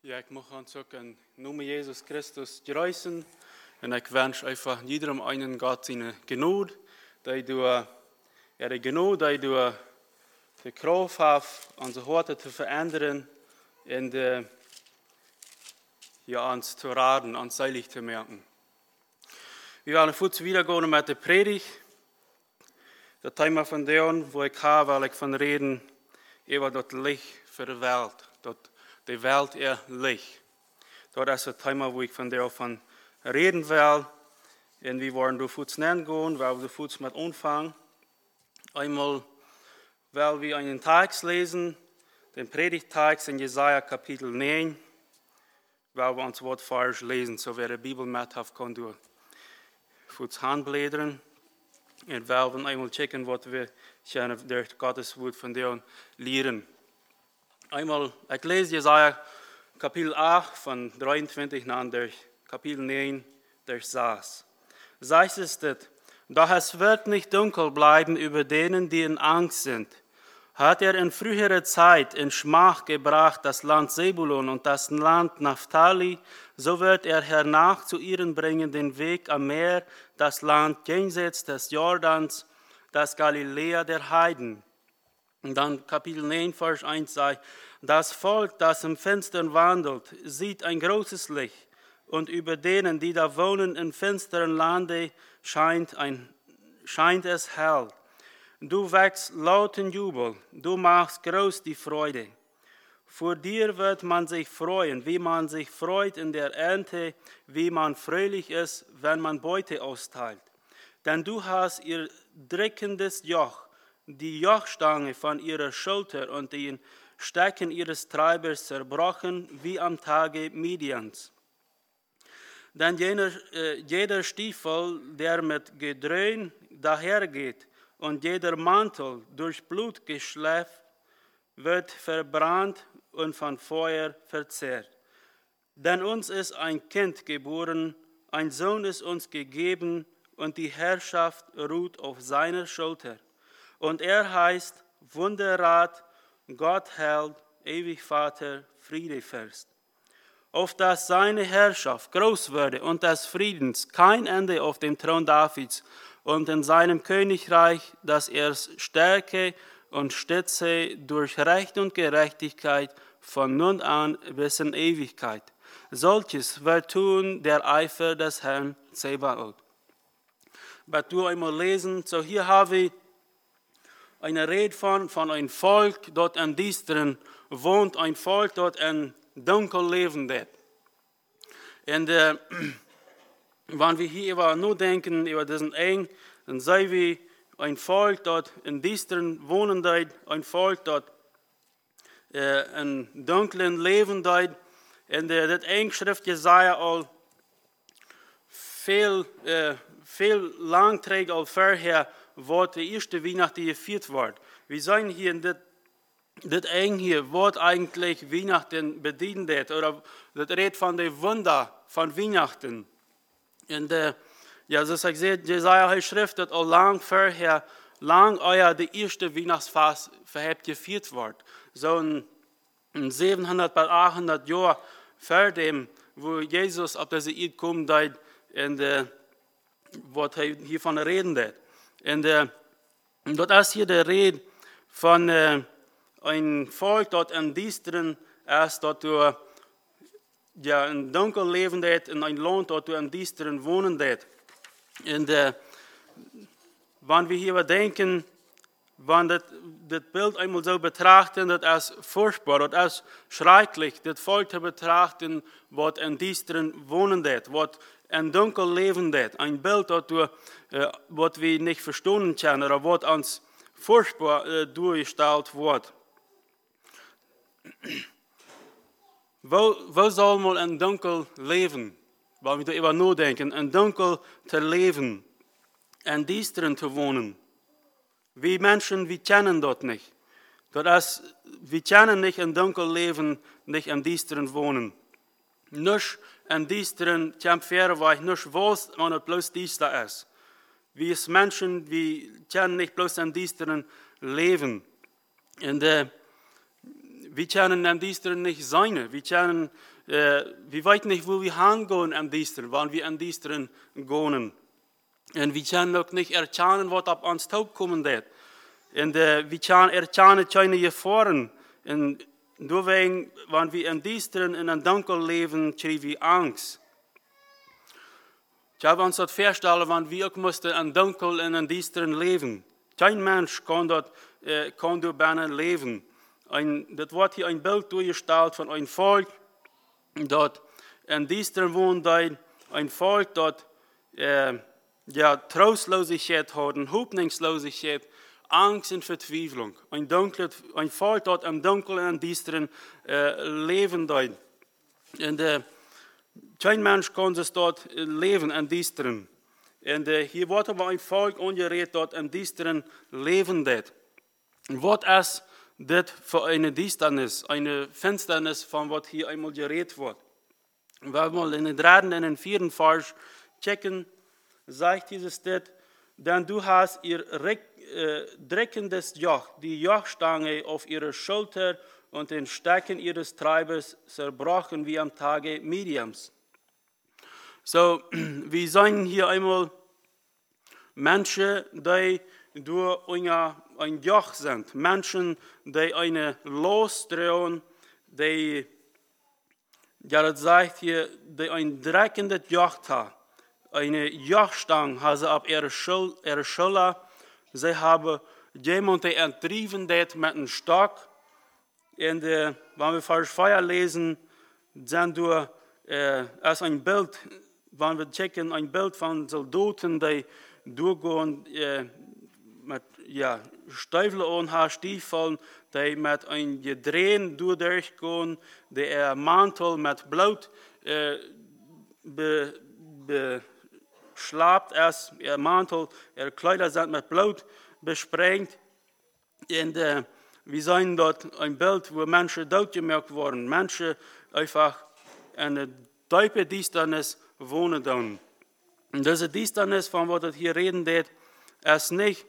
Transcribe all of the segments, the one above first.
Ja, ik mag ons ook in Namen Jesus Christus grüßen. En ik wens einfach jedem einen Gott seine Gnade, dat du de Gnade, dat du de Kraft hast, onze Horte te verändern en ons te raden, ons seilig te merken. Wir werden kurz wiedergehen mit der Predigt. Das Thema von dem, wo ich habe, weil ich von reden, über das Licht für die Welt. Die Welt ist Licht. Das ist das Thema, wo ich von reden will. Und wir wollen durch kurz nennen gehen, weil wir kurz mit anfangen. Einmal, weil wir einen Text lesen, den Predigtext in Jesaja Kapitel 9, weil wir uns Wort falsch lesen, so wer die Bibel mit hat, kann durch kurz handblädern. Und weil wir einmal checken, was wir durch Gottes Wort von dir lernen. Einmal, ich lese Jesaja Kapitel 8 von 23 an durch Kapitel 9 durch 6. Sagt es dit, doch es wird nicht dunkel bleiben über denen, die in Angst sind. Hat in früherer Zeit in Schmach gebracht das Land Sebulon und das Land Naphtali, so wird hernach zu ihnen bringen den Weg am Meer, das Land jenseits des Jordans, das Galiläa der Heiden. Und dann Kapitel 9, Vers 1 sagt, das Volk, das im Finstern wandelt, sieht ein großes Licht. Und über denen, die da wohnen im finsteren Lande, scheint es hell. Du wächst lauten Jubel, du machst groß die Freude. Vor dir wird man sich freuen, wie man sich freut in der Ernte, wie man fröhlich ist, wenn man Beute austeilt. Denn du hast ihr drückendes Joch, die Jochstange von ihrer Schulter und den Stecken ihres Treibers zerbrochen, wie am Tage Midians. Denn jeder Stiefel, der mit Gedröhn dahergeht, und jeder Mantel durch Blut geschleift, wird verbrannt und von Feuer verzehrt. Denn uns ist ein Kind geboren, ein Sohn ist uns gegeben, und die Herrschaft ruht auf seiner Schulter. Und er heißt Wunderrat, Gott Held, ewig Vater, Friedefürst. Auf dass seine Herrschaft groß würde und des Friedens kein Ende auf dem Thron Davids und in seinem Königreich, dass er stärke und stütze durch Recht und Gerechtigkeit von nun an bis in Ewigkeit. Solches wird tun der Eifer des Herrn Zebaoth. Was du einmal lesen, so hier habe ich eine Rede von einem Volk, dort in Düsteren wohnt, ein Volk, dort in Dunkel leben wird. Und wenn wir hier nur denken, über diesen Eng, dann sehen wir ein Volk dort in Düsteren wohnen, ein Volk dort in dunklen Leben. Und das Engschrift Jesaja all viel lang trägt als vorher, wo die erste Weihnachten gefeiert wird. Wir sehen hier in das Eng hier, was eigentlich Weihnachten bedient wird, oder das redet von den Wunder von Weihnachten. Und so ich sehe, Jesaja schrift, dass auch lang vorher, die erste Weihnachtsfest verhebt gefeiert wird. So in 700 bis 800 Jahren vor dem, wo Jesus auf diese Erde kommt, und was hiervon reden wird. Und dort ist hier die Rede von ein Volk dort in Düsteren, erst dort in Dunkel leben wird, in ein Land dort in Düsteren wohnen wird. Und wenn wir hier denken, wenn das Bild einmal so betrachten, das ist furchtbar, das ist schrecklich, das Volk zu betrachten, was in Düsteren wohnen wird, was in Dunkel leben wird. Ein Bild, was wir nicht verstehen können, oder was uns furchtbar durchgestellt wird. Wo soll man in Dunkel leben? Weil wir darüber nachdenken, in Dunkel zu leben, in Düsteren zu wohnen. Wir Menschen, wir kennen dort nicht. Wir kennen nicht in Dunkel leben, nicht in Düsteren wohnen. Nicht in Düsteren, nicht was man bloß düster ist. Wir Menschen, wir kennen nicht bloß in Düsteren leben. Und wir können am Dienstag nicht sein. Wir wissen nicht, wo wir hingehen am Dienstag, wann wir am Dienstag gehen. Und wir können auch nicht erkennen, was auf uns kommen wird. Und wir können erkennen, keine Gefahren. Und deswegen, wenn wir am Dienstag in einem Dunkel leben, kriegen wir Angst. Ich habe uns das vorstellen, wenn wir auch mussten im Dunkel in einem Dienstag leben. Kein Mensch kann dort leben. Das wird hier ein Bild durchgestellt von einem Volk, dort in Dienstag wohnt ein Volk, dort Trostlosigkeit hat, Hoffnungslosigkeit, Angst und Verzweiflung. Ein Volk dort im Dunkeln und Düsteren leben dort. Und kein Mensch kann sich dort leben im Düsteren. Und hier wird aber ein Volk angeredet dort im Düsteren leben dort. Und was ist das für eine Düsternis, eine Finsternis, von was hier einmal geredet wird? Wenn wir mal in den 3. und den 4. Vers checken, sagt dieses das, denn du hast ihr dreckendes Joch, die Jochstange auf ihre Schulter und den Stecken ihres Treibers zerbrochen wie am Tage Midiams. So, wir sehen hier einmal Menschen, die durch ein Joch sind. Menschen, die eine losdrehen, die, das sagt hier, die ein dreckendes Joch haben. Eine Jochstange haben sie auf ihre Schulter. Sie haben jemanden entrieben mit einem Stock. Und wenn wir Vers 4 lesen, sind wir als ein Bild, wenn wir checken, ein Bild von Soldaten, die durchgehen mit Stiefel anhaben, Stiefeln, die mit einem Gedrehen durchgehen, der Mantel mit Blut beschlabt ist, ihr Mantel, ihre Kleider sind mit Blut besprengt. Und wir sehen dort ein Bild, wo Menschen totgemerkt wurden. Menschen einfach in einer tiefen Düsternis wohnen dann. Und diese Düsternis, von was wir hier reden, ist nicht,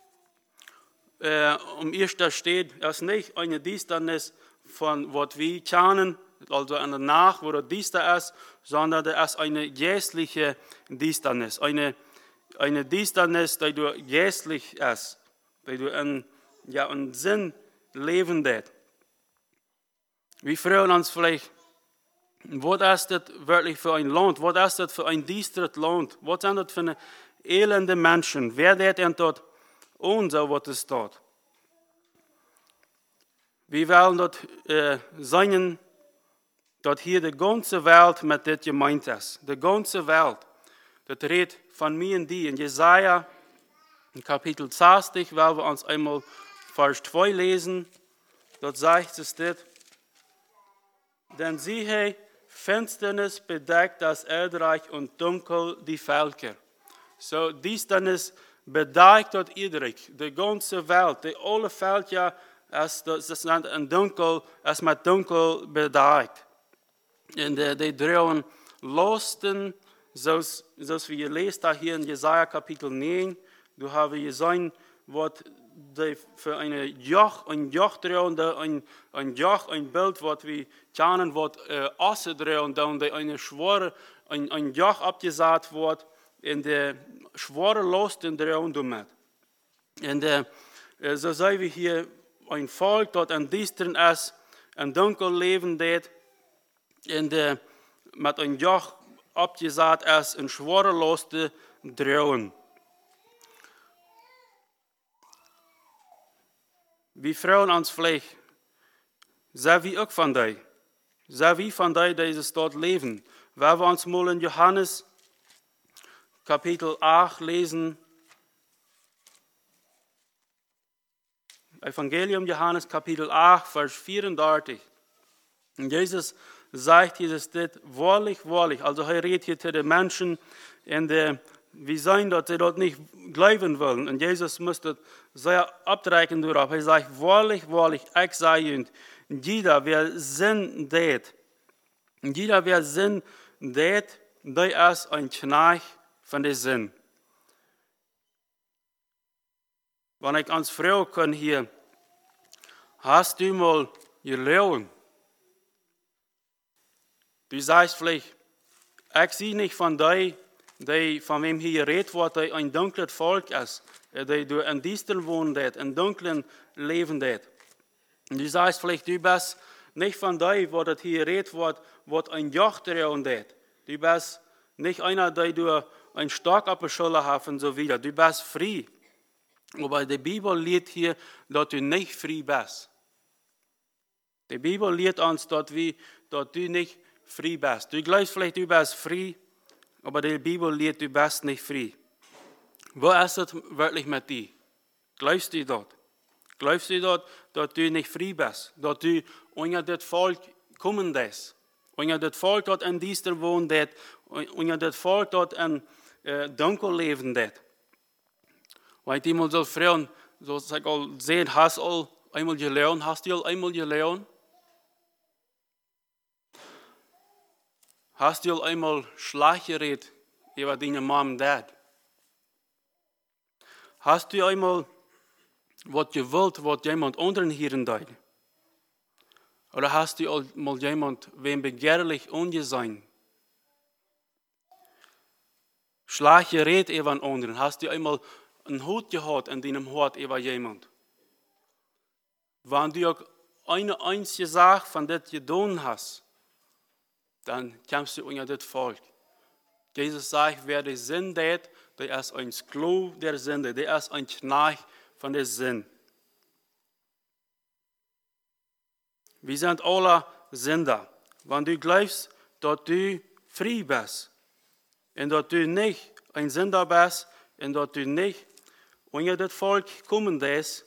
erster steht, ist nicht eine Düsternis von was wir kennen, also eine Nacht, wo das düster ist, sondern das ist eine geistliche Düsternis. Eine Düsternis, die du geistlich ist, die du in Sinn leben wird. Wir fragen uns vielleicht, was ist das wirklich für ein Land? Was ist das für ein düsteres Land? Was sind das für elende Menschen? Wer wird denn dort unser, was ist dort? Wir wollen dort sagen, dass hier die ganze Welt mit dem gemeint ist. Die ganze Welt. Das redet von mir und dir. In Jesaja, in Kapitel 60, werden wir uns einmal Vers 2 lesen. Dort sagt es das. Denn siehe, Finsternis bedeckt das Erdreich und dunkel die Völker. So, Düsternis bedeckt dort Erdreich, die ganze Welt, die alle Völker, das sind in dunkel, ist mit dunkel bedeckt. Und die drehen Losten, zoals wir lesen hier in Jesaja Kapitel 9, du hast gesehen, was für ein Joch drehen, ein Joch, ein Bild, was wir kennen, was Asse drehen, dann ein Joch abgesagt wird, in der schwere Losten drehen damit. Und so sehen wir hier ein Volk, das in Düstern ist, in Dunkel leben wird, und mit einem Joch abgesagt ist, in schwere Losten drehen. Wir fragen uns vielleicht, sind wir auch von dir? Sind wir von dir, die dort leben? Wenn wir uns mal in Johannes Kapitel 8 lesen, Evangelium Johannes Kapitel 8, Vers 34. Und Jesus sagt dieses das, wahrlich, wahrlich, also er redet hier zu den Menschen, und wir sehen, dass sie dort nicht glauben wollen. Und Jesus musste sehr abdrücken darauf. Er sagt, wahrlich, wahrlich, ich sage ihnen, jeder, wer Sinn tät, der ist ein Knecht von der Sinn. Wenn ich ans Frau kann hier, hast du mal geloven. Du sagst vielleicht, ich zie nicht von die von wem hier geredet wordt, die ein dunkles Volk ist, die durch in Disteln wohnen, in dunklen Leben. Und du sagst vielleicht, du bist nicht von die, wo das hier geredet wird, was ein Joch drin ist. Du bist nicht einer, der durch einen Stock auf der Schulter hat und so weiter. Du bist frei. Aber die Bibel lehrt hier, dass du nicht frei bist. Die Bibel lehrt uns, dass du nicht frei bist. Du glaubst vielleicht, du bist frei, aber die Bibel lehrt, du bist nicht frei. Wo ist es wirklich mit dir? Glaubst du dort? Glaubst du dort, dass du nicht frei bist? Dass du unter das Volk kommen darfst? Unter das Volk dort in Disteln wohnt, unter das Volk dort in Dunkel leben. Weil die mal so fragen, so sag all sehen, hast du einmal gelernt? Hast du einmal gelernt? Hast du einmal schlecht geredet über deine Mom und Dad? Hast du einmal was gewollt, was jemand anderen hören darf? Oder hast du einmal jemand, wem begehrlich ungesehen? Schlecht geredet über einen anderen. Hast du einmal einen Hut gehabt in deinem Hort über jemand? Wenn du auch eine einzige Sache von das getan hast, dann kommst du unter das Volk. Jesus sagt, wer die Sünde hat, der ist ein Sklave der Sünde, der ist ein Knecht von der Sünde. Wir sind alle Sünder. Wenn du glaubst, dass du frei bist und dass du nicht ein Sünder bist und dass du nicht unter das Volk kommen darfst,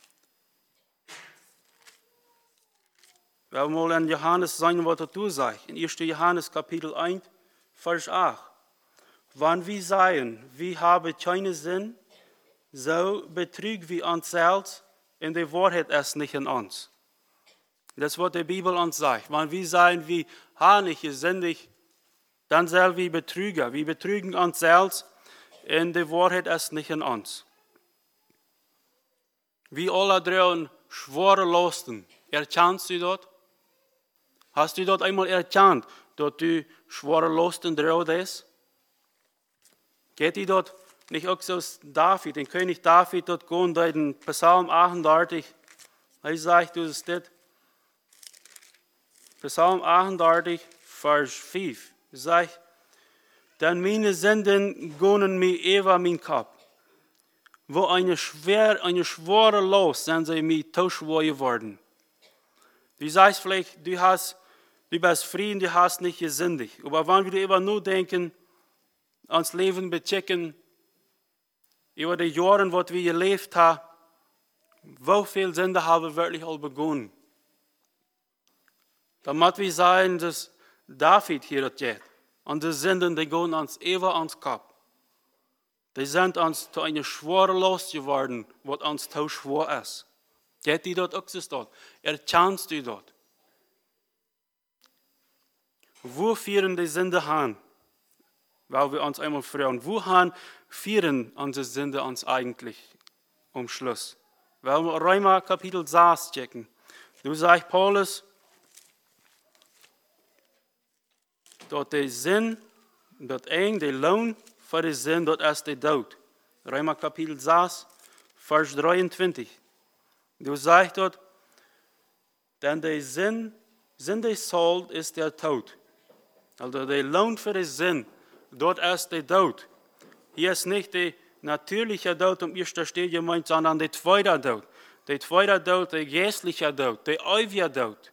wir wollen in Johannes sein, was dazu sagt. In 1. Johannes Kapitel 1, Vers 8. Wenn wir sagen, wir haben keinen Sinn, so betrügen wir uns selbst und die Wahrheit ist nicht in uns. Das ist, was die Bibel uns sagt. Wenn wir sagen, wir haben nicht gesündigt, dann sind wir Betrüger. Wir betrügen uns selbst und die Wahrheit ist nicht in uns. Wir alle drehen schwere Lasten. Erkennst du dort? Hast du dort einmal erkannt, dass du schwere Lasten drehst? Geht die dort nicht auch so David, den König David dort gehen, in Psalm 38, er sagt, du ist das, Psalm 38, Vers 5, sagt, denn meine Sünden gehen mir über mein Kopf. Wo eine schwere Last sind sie mir tauschbar geworden. Du sagst vielleicht, du bist frei und du hast nicht gesündigt. Aber wenn wir über nur denken, ans Leben bechecken, über die Jahre, was wir gelebt haben, wie viel Sünde haben wir wirklich all begonnen? Dann muss wir sagen, dass David hier das geht. Und die Sünden, die gehen uns über ans Kopf. Die sind uns zu einer schweren Last geworden, was uns zu schwer ist. Geht die dort auch so dort? Erkennst du dort? Wo führen die Sünde an? Weil wir uns einmal fragen, wohin führen unsere Sünde uns eigentlich um Schluss? Weil wir Römer Kapitel 6 checken. Du sagst Paulus, dat de zin, dat de Lohn für die Sinn, dat ist der Tod. Römer Kapitel 6, Vers 23. Du sagst dort, denn der Sinn des Sold ist der Tod. Also der Lohn für die Sinn, dort ist der Tod. Hier ist nicht der natürliche Tod um erster Stelle gemeint, sondern der zweite Tod. Der zweite Tod, der geistliche Tod, der ewige Tod.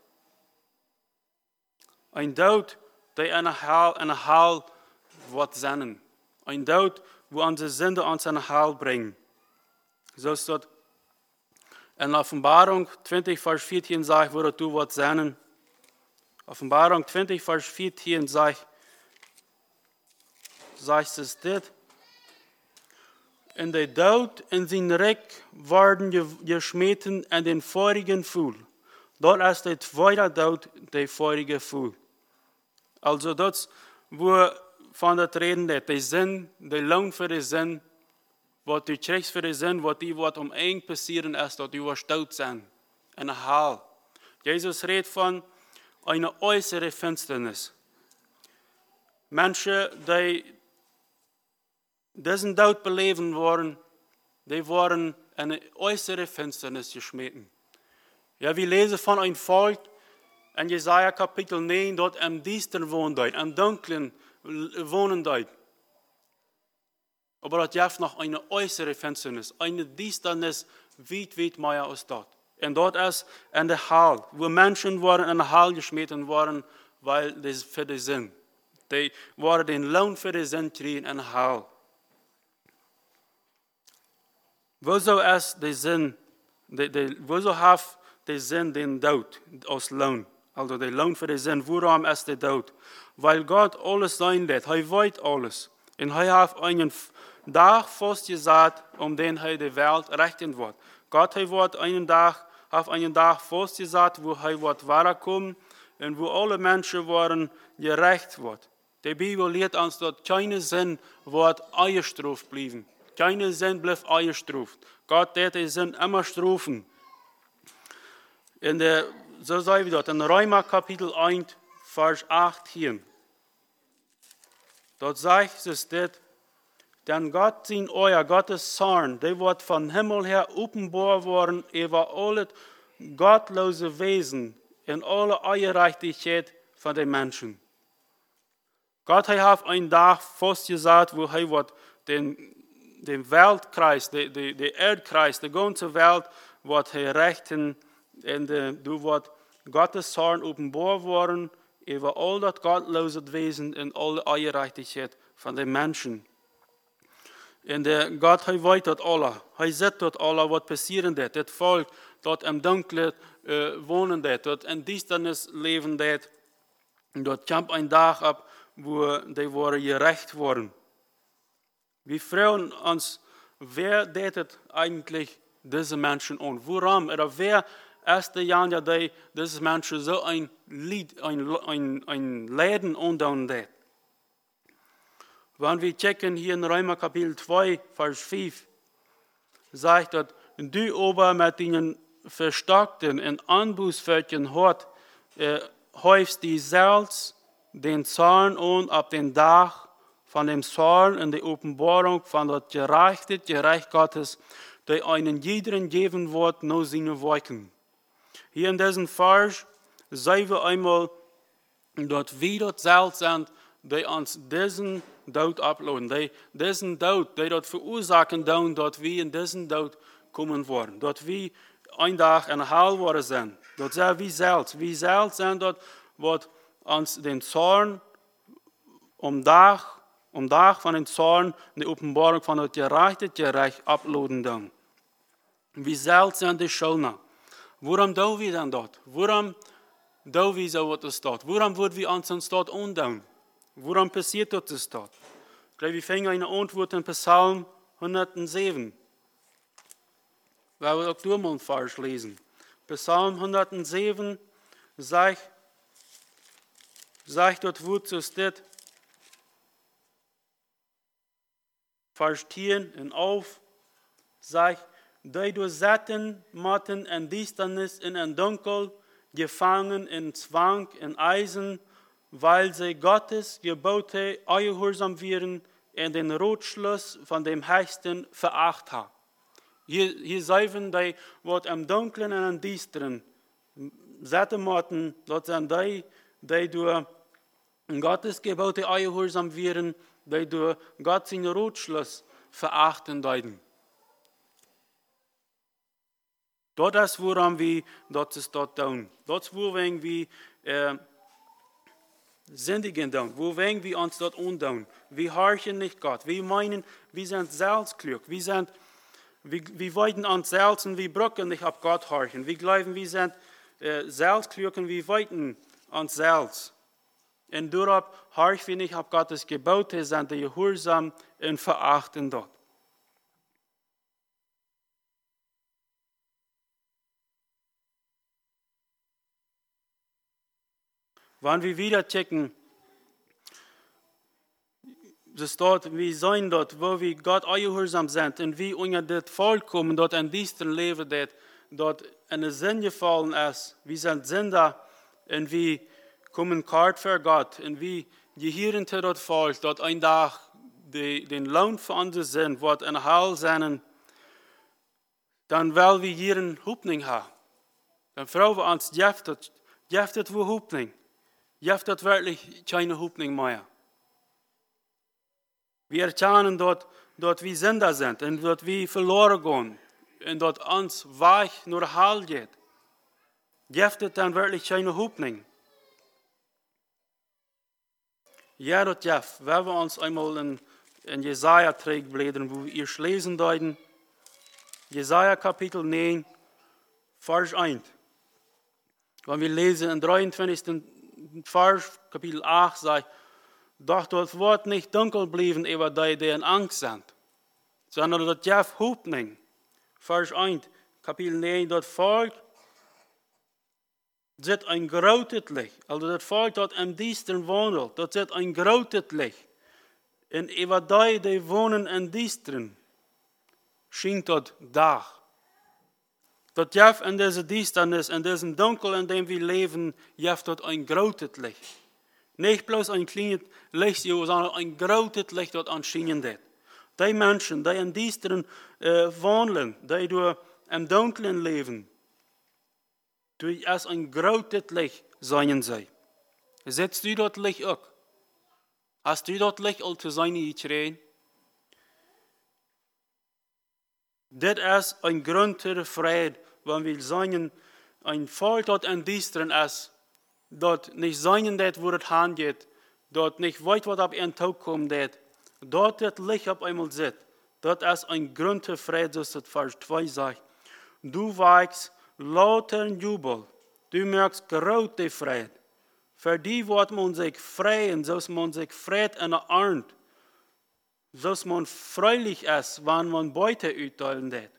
Ein Tod, der in der Hell wird sein. Ein Tod, wo unsere Sünde uns in der Hell bringen. So ist dort in Offenbarung 20, Vers 14 sagt, wo du wird sein. Offenbarung 20, Vers 14 sagt es dit. In der Tod in sein Reck werden geschmeten in den feurigen Pfuhl. Dort ist der zweite Tod, der feurige Pfuhl. Also das, wo von der reden, der Sinn, der Lohn für den Sinn, was du kriegst für den Sinn, was eng passieren ist, dass du wirst tot sein. In der Hell. Jesus redet von einer äußeren Finsternis. Menschen, die diesen Tod beleven waren, die waren in eine äußere Finsternis geschmeten. Ja, wir lesen von einem Volk in Jesaja Kapitel 9, dort im Düstern wohnt, im Dunklen wohnen. Aber das gibt noch eine äußere Finsternis, eine Düsternis weit mehr als dort. Und dort ist in der Hall, wo Menschen waren in der Hall geschmeten worden, weil das für die Sinn. Die waren den Lohn für die Sinn kriegen in der Hall. Wieso ist der Sinn, wieso hat der Sinn den Tod als Lohn? Also der Lohn für den Sinn, warum ist der Tod? Weil Gott alles sein lässt, er weiß alles. Und er hat einen Tag festgesagt, den er die Welt rechten wird. Gott hat einen Tag festgesagt, wo er wird weiterkommen und wo alle Menschen waren gerecht wird. Die Bibel lehrt uns, dass keine Sinn wird eingestraft bleiben. Keine Sinn bleibt eingestraft. Gott wird den Sinn immer strafen. So sagen wir dort in Römer Kapitel 1, Vers 18. Dort sagt es das, denn Gott sind euer Gottes Zorn, der wird von Himmel her offenbar worden über alle gottlose Wesen in alle Ungerechtigkeit von den Menschen. Gott hat einen Tag festgesagt, wo er wird den Weltkreis, den Erdkreis, die ganze Welt wird er rechten. Und du wird Gottes Zorn offenbar worden über all das gottlose Wesen und alle Ungerechtigkeit von den Menschen. Und Gott weiß das alle. Er sieht das alle, was passieren wird. Das Volk, dort im Dunkeln wohnen wird, dort in Düsternis leben wird. Und dort kommt ein Tag ab, wo die waren gerecht worden. Wir fragen uns, wer tätet eigentlich diese Menschen an? Warum? Oder wer ist derjenige, der diese Menschen so ein Leiden antun hat? Wenn wir checken hier in Römer Kapitel 2, Vers 5, sagt dort, du aber mit deinen verstockten und anbußfertigen Hort häufst die selbst den Zorn an ab den Tag von dem Zorn und der Offenbarung von der Gerecht Gottes, der einen jeden geben wird, nur seine Werke. Hier in diesem Vers sehen wir einmal, dass wir dort selbst sind, die uns diesen Tod abladen. Diesen Tod, die dort verursachen, dass wir in diesen Tod kommen werden. Dass wir ein Tag in der Hölle worden sind. Dass wir selbst sind dort, wird uns den Zorn um Tag von den Zorn, die Offenbarung von der Gerecht abladen. Wir selbst sind die Schuldner. Warum tun wir dann dort? Warum tun wir so etwas dort? Warum würden wir uns dort undun? Warum passiert das dort? Ich glaube, wir fangen eine Antwort in Psalm 107. Weil wir auch durch mal falsch lesen. Psalm 107 sagt dort, wo es steht, Vers 10 und auf, sagt, die durch Satten, Matten und Düsternis in ein Dunkel, gefangen in Zwang, in Eisen, weil sie Gottes Gebote ungehorsam wären und den Ratschluss von dem Höchsten verachtet haben. Hier sagen die, was im Dunklen und im Düsteren, Sattenmatten, das sind die durch Gottes Gebote ungehorsam wären, die durch Gott seinen Ratschluss verachten deuten. Das ist, woran wir das dort tun. Das ist, woran wir sündigen tun. Woran wir uns dort undun. Wir horchen nicht Gott. Wir meinen, wir sind selbstklug. Wir wollten uns selbst und wir brauchen nicht auf Gott horchen. Wir glauben, wir sind selbstklug und wir wollten uns selbst. Und darauf horchen wir nicht auf Gottes Gebote, sind die gehorsam und verachten dort. Wenn wir wieder checken, das dort, wir sein dort, wo wir Gott ungehorsam sind und wir unter das vollkommen dort in diesem Leben, dort eine Sinn gefallen ist. Wir sind Sünder und wir kommen kalt für Gott. Und wir gehören zu dort Volk, dort ein Tag den Lohn für unsere Sinn wird ein Heil sein. Dann will wir hier eine Hoffnung haben. Dann fragen wir uns, gibt es wo Hoffnung? Gibt es wirklich keine Hoffnung mehr? Wir erkennen dort wir Sünder sind und dort wir verloren gehen und dort uns weich nur Heil geht. Gibt es dann wirklich keine Hoffnung? Ja, das gibt. Wenn wir uns einmal in Jesaja blättern, wo wir erst lesen deuten, Jesaja Kapitel 9, Vers 1. Wenn wir lesen in 23. Vers, Kapitel 8, sagt, doch dort wird nicht dunkel bleiben über die in Angst sind, sondern dort gibt Hoffnung. Vers 1, Kapitel 9, dort folgt, zit ein großes Licht. Also dort folgt dort im Düstern wandelt, dort zit ein großes Licht. Und über die wohnen in Düstern, schient dort Dach. Dort gibt in dieser Düsternis, in diesem Dunkel, in dem wir leben, gibt dort ein großes Licht. Nicht bloß ein kleines Licht, sondern ein großes Licht dort anscheinen wird. Die Menschen, die in Düstern wohnen, die durch im Dunklen leben, durch als ein großes Licht sein sie. Setzt du dort Licht auch? Hast du dort Licht all zu sein geschrien? Das ist ein Grund zur Freude, wenn wir sagen, ein Volk dort in Düstern ist, dort nicht sein wird, wo es hingeht, dort nicht weit, was ab ihren Tag kommt, dort das Licht auf einmal sitzt. Dort ist ein Grund zur Freude, so das Vers 2 sagt. Du weichst lauter Jubel, du merkst große Freude. Für die wird man sich freuen, so man sich freut in der Arnd. So man freudig ist, wenn man Beute utteilen wird.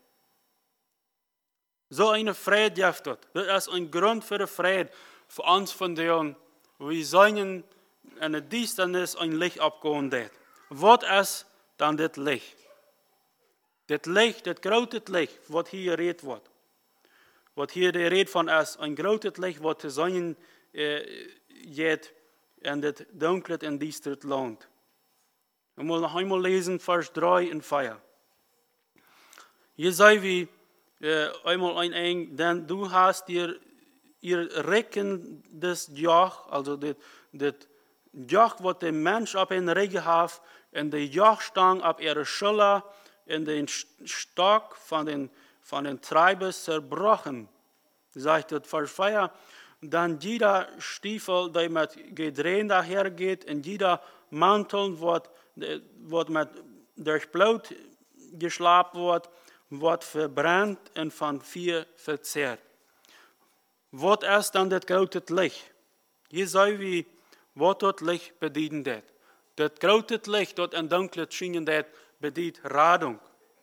So eine Freude gibt es. Das ist ein Grund für die Freude für uns von denen, wir sagen, in der Düsternis ein Licht abgehen wird. Was ist dann das Licht? Das Licht, das große Licht, was hier geredet wird. Was hier die Rede von ist, ein großes Licht, was zu sein geht in das dunkle und düstere Land. Wir wollen noch einmal lesen, Vers 3 und 4. Hier sei wie einmal ein, denn du hast ihr Recken des Joch, also das Joch, was der Mensch ab in Regen hat, und die Jochstang ab ihre Schulter, und den Stock von den Treibers zerbrochen. Sagt das Vers 4, dann jeder Stiefel, der mit Gedrehen dahergeht, und jeder Mantel, wird mit durch Blut geschlagen wird verbrannt und von Feuer verzehrt. Was ist dann das große Licht? Hier sei wie, was das Licht bedienen wird. Das große Licht, das in dunkles schienen wird, bedient Radung.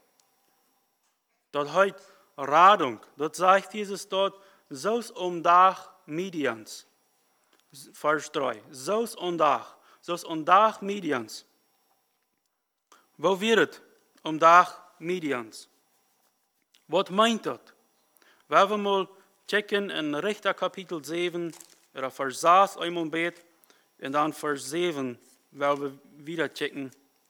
Das heißt Radung. Das sagt Jesus dort, so's Dach Midians. Vers 3. So's Dach Midians. Wo wird es Dach Midians? Was meint das? Wenn wir mal checken in Richter Kapitel 7, oder Vers 6 einmal bet, und dann Vers 7, wenn wir wieder checken.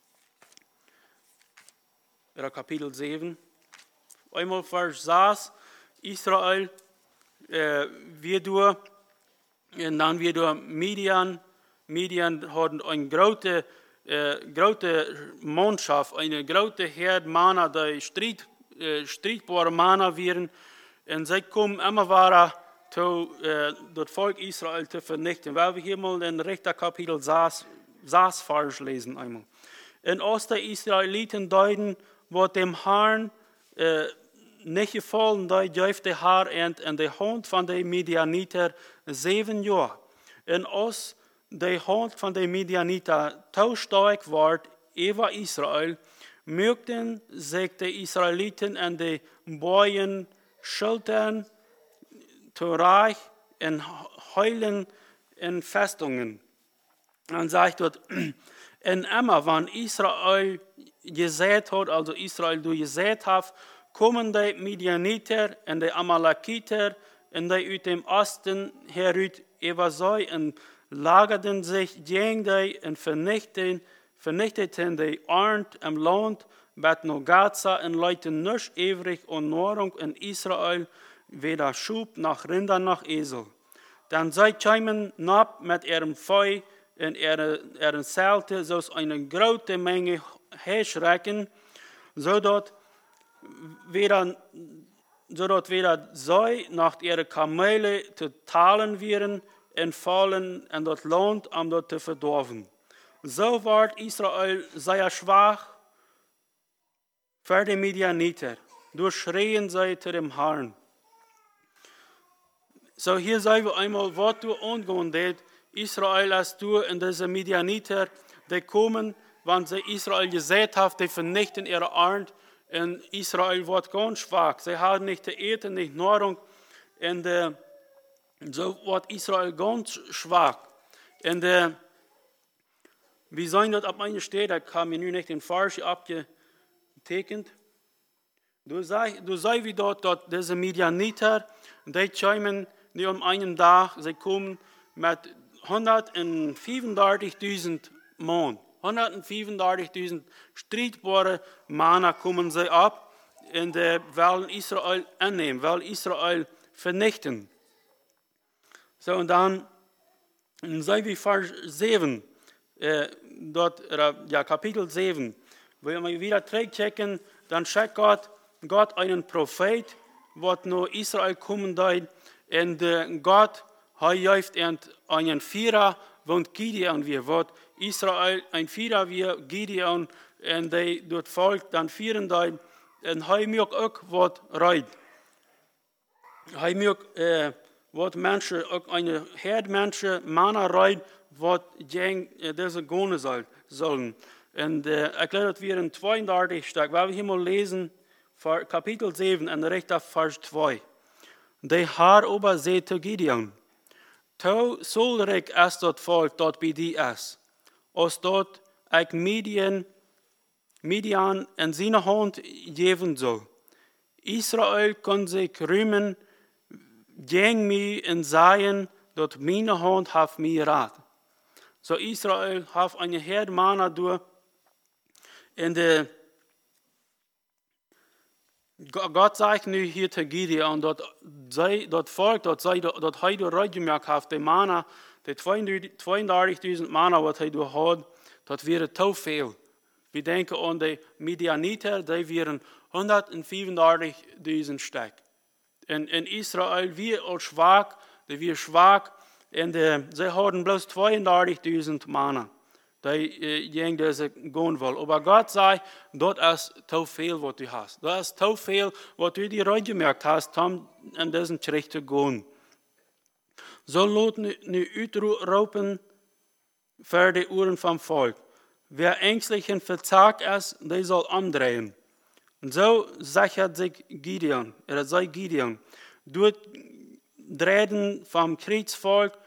Oder Kapitel 7. Einmal Vers 6, Israel, wir durch, und dann wir durch Midian. Midian hatten eine große Mannschaft, eine große Herde Männer, die streitbare Männer waren. Und sie kommen immer weiter, das Volk Israel zu vernichten. Weil wir hier mal in Richter Kapitel 6 Vers lesen einmal. Und aus der Israeliten deuten, wo dem Herrn nicht gefallen, da dürfte der Herr in der Hand von den Midianiter 7 Jahre. Und aus der Hand von den Midianiter taustark wird über Israel, möchten sich die Israeliten an die Bäuen schultern, zu Reich und heulen in Festungen. Dann sagt dort, und immer, wenn Israel gesät hat, also Israel du gesät hat, kommen die Midianiter und die Amalekiter und die uit dem Osten heruit über sie und lagerten sich gegen die und vernichteten die Arnd im Land, bet no Gaza und Leute nicht ewig und Nahrung in Israel, weder Schub noch Rinder noch Esel. Dann sie kämen nab mit ihrem Feu in ihren Zelte, so eine große Menge herschrecken, zodat weder sie noch ihre Kamele zu teilen wären und fallen in das Land, um dort zu verdorben. So ward Israel sehr schwach für die Midianiter. Durchschreien sie zu dem Herrn. So hier sehen wir einmal, was du angehen wird. Israel, als du in diese Midianiter, die kommen, wenn sie Israel gesät haben, die vernichten ihre Arnd. Und Israel wird ganz schwach. Sie haben nicht zu eten, nicht Nahrung. Und so wird Israel ganz schwach. Und wir sehen das ab einer Stelle, da kam mir nur nicht den Falsch abgetekent. Du sagst wie dort diese Midianiter, die kommen nicht um einen Tag, sie kommen mit 135.000 Mann. 135.000 streitbare Männer kommen sie ab und wollen Israel annehmen, wollen Israel vernichten. So, und dann sehen wir Vers 7, Kapitel 7, wenn wir wieder zurückchecken, dann schickt Gott einen Prophet, was nur Israel kommen soll, und Gott hilft einen Führer, und Gideon wir, was Israel ein Führer wie Gideon, und die dort Volk dann führen soll, und er mögt auch was reiten. Er mögt was Menschen, auch eine Herdmenschen, Männer reiten, was gegen diese gehen sollen. Und erklärt wir in 32 stark, weil wir hier mal lesen, Kapitel 7, und recht auf Vers 2. Der Herr aber sagte Gideon, to solrig es dat Volk dat bij die is, als dat ik Midian in zijn hand geven zal. Israël kan zich rühmen gegen mij en zeggen dat mijn hand heeft mij raad. So Israel heeft een Herdmanner door en Gott sagt nu hier zu Gideon, dat Volk, dat hij door uitgemerkt heeft, die Männer, die 32.000 Männer, wat hij door had, dat wäre te veel. We denken aan de Midianiter, die wären 135.000 sterk. In Israel, wir als schwach, die wir schwach, en sie hadden bloß 32.000 Männer, die gegen diese gehen wollen. Aber Gott sagt, das ist zu viel, was du hast. Das ist zu viel, was du dir gemerkt hast, um in diesen Schritt zu gehen. So laat nu uitroepen für die Ohren vom Volk. Wer ängstlich und verzagt ist, der soll umdrehen. Und so sichert sich Gideon, durch Drehen vom Kriegsvolk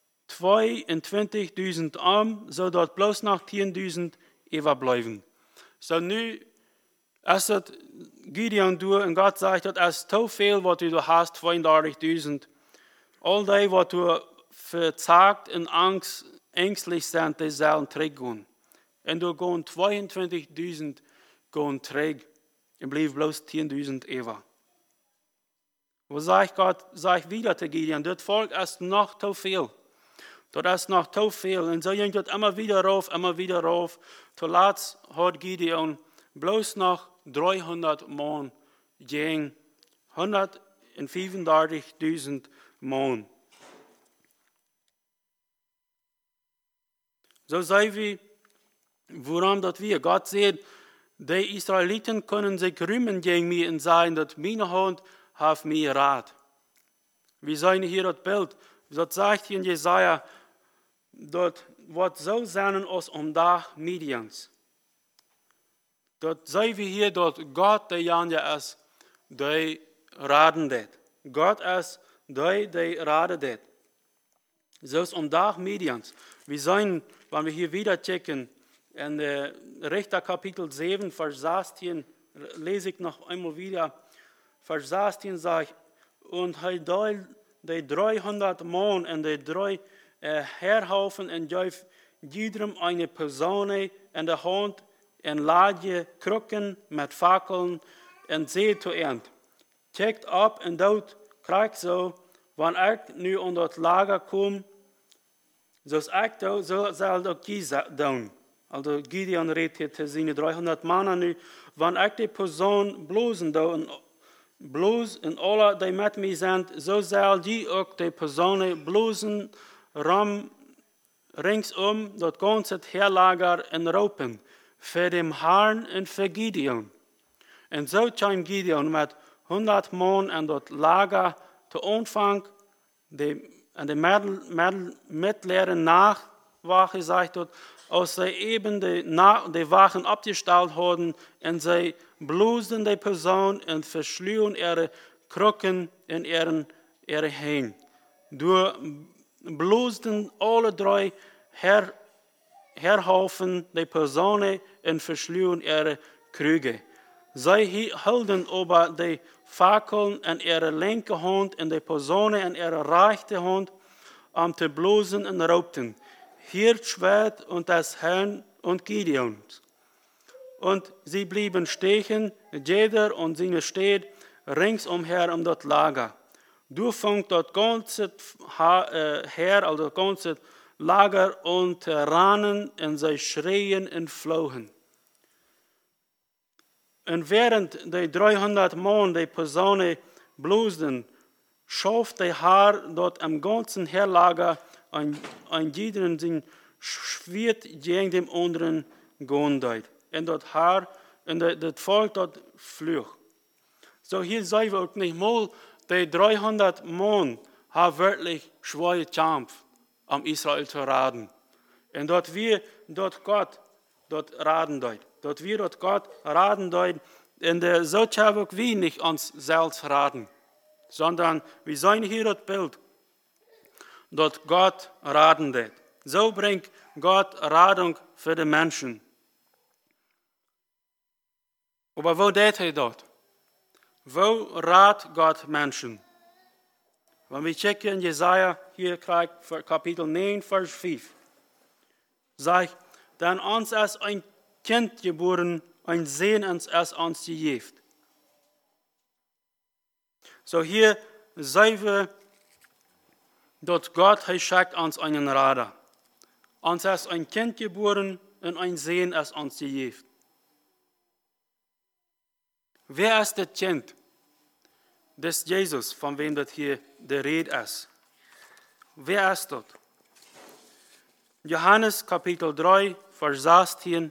22.000 sodass bloß noch 10.000 überbleiben. So nu ist es Gideon durch und Gott sagt, das ist zu viel, was du hast, 32.000. All die, was du verzagt und ängstlich sind, die sollen zurückgehen. Und du gehen 22.000 gehen zurück und bleiben bloß 10.000 über. Was sagt Gott? Sagt wieder zu Gideon, das Volk ist noch zu viel. Das ist noch zu viel. Und so ging das immer wieder rauf. Zuletzt hat Gideon bloß noch 300 Mann gegen 135.000 Mann. So sei wie, woran das wir. Gott sagt, die Israeliten können sich rühmen gegen mich und sagen, dass meine Hand hat mir Rat. Wir sehen hier das Bild. Das sagt hier in Jesaja, dat wat zo zijn als omdag Midians. Dat zijn we hier dat God de janja is, die raden dit. God is die raden dit. Zoals omdag Midians. We zijn, wanneer we hier wieder checken, in Richter Kapitel 7, Vers 16 lese ich noch einmal wieder, Vers 16 sagt, und er deelt die 300 Mann und die 3 Heerhaufen und gaf jedem eine Person in der Hand en laadje krukken met fakkeln en zee te eind. Checkt op en dood krijg zo, wanneer ik nu onder het lager kom, zoals ik doe, zo zal ook die doen. Also Gideon redt hier te zijn 300 mannen nu, wanneer ik die persoon blozen doe, en bloos en alle die met mij zijn, zo zal die ook die personen blozen ringsum dat ganze Heerlager en roepen. Für den Herrn und für Gideon. Und so kam Gideon mit 100 Mann an das Lager zu Anfang, die mittleren Nachwache, sagt dort, als sie eben die Wachen abgestellt haben, und sie blusen die Person und verschlühen ihre Krücken in ihre Hände. Durch blusten alle 3 Heerhaufen die Personen und verschlühen ihre Krüge. Sie hielten aber die Fackeln in ihre linke Hand und die Personen in ihre rechte Hand, zu blosen und raubten. Hier Schwert und das Herrn und Gideons. Und sie blieben stehen, jeder und seine Städte ringsumher um das Lager. Durchfang das ganze Heer, also das ganze Lager und rannen und sie schreien und flohen. Und während die 300 Mann die Personen blusten, schuf der Herr dort am ganzen Heerlager ein jeden sein Schwert gegen den anderen gehen. Und dort Herr, und das Volk dort flücht. So hier sehen wir auch nicht mal, die 300 Mann haben wirklich schwere Kampf, um Israel zu raden. Und dort wir, dort Gott, dort raden deut. Dort wir, dort Gott raden deut. Und so haben wir nicht uns selbst raden, sondern wir sind hier das Bild, dort Gott raden deut. So bringt Gott Radung für die Menschen. Aber wo deed hij dort? Wo raadt Gott Menschen? Wenn wir checken in Jesaja, hier Kapitel 9, Vers 5, sagt, denn uns ist ein Kind geboren, ein Sohn ist uns gegeben. So hier sehen wir, dass Gott schickt uns einen Rader. Uns ist ein Kind geboren und ein Sohn ist uns gegeben. Wer ist das Kind? Das ist Jesus, von wem das hier die Rede ist. Wer ist das? Johannes Kapitel 3, Vers 16.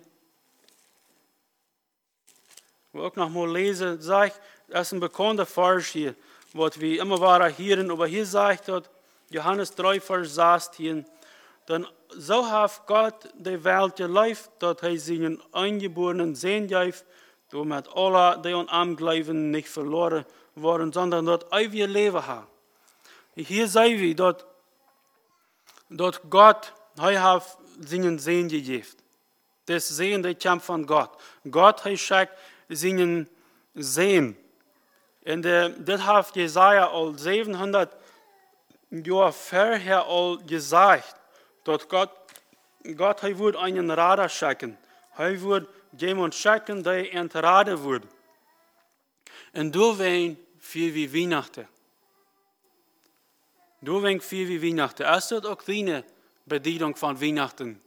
Ich will auch noch mal lesen, sagt, das ist ein bekannter Vers hier, was wir immer wieder hören, aber hier sagt dort, Johannes 3, Vers 16, denn so hat Gott die Welt geliebt, dass er seinen eingeborenen Sohn gab, damit alle, die an ihm glauben, nicht verloren worden, sondern das ewige Leben haben. Hier sehen wir, dass Gott hat seinen Sohn gegeben. Das Sohn, der kommt von Gott. Gott hat seinen Sohn. Und das hat Jesaja all 700 Jahre vorher all gesagt, dass Gott würde einen Rader schicken. Er würde jemand schicken, der entraden wird. Und deswegen viel wie Weihnachten. Deswegen viel wie Weihnachten. Ist das auch deine Bedienung von Weihnachten?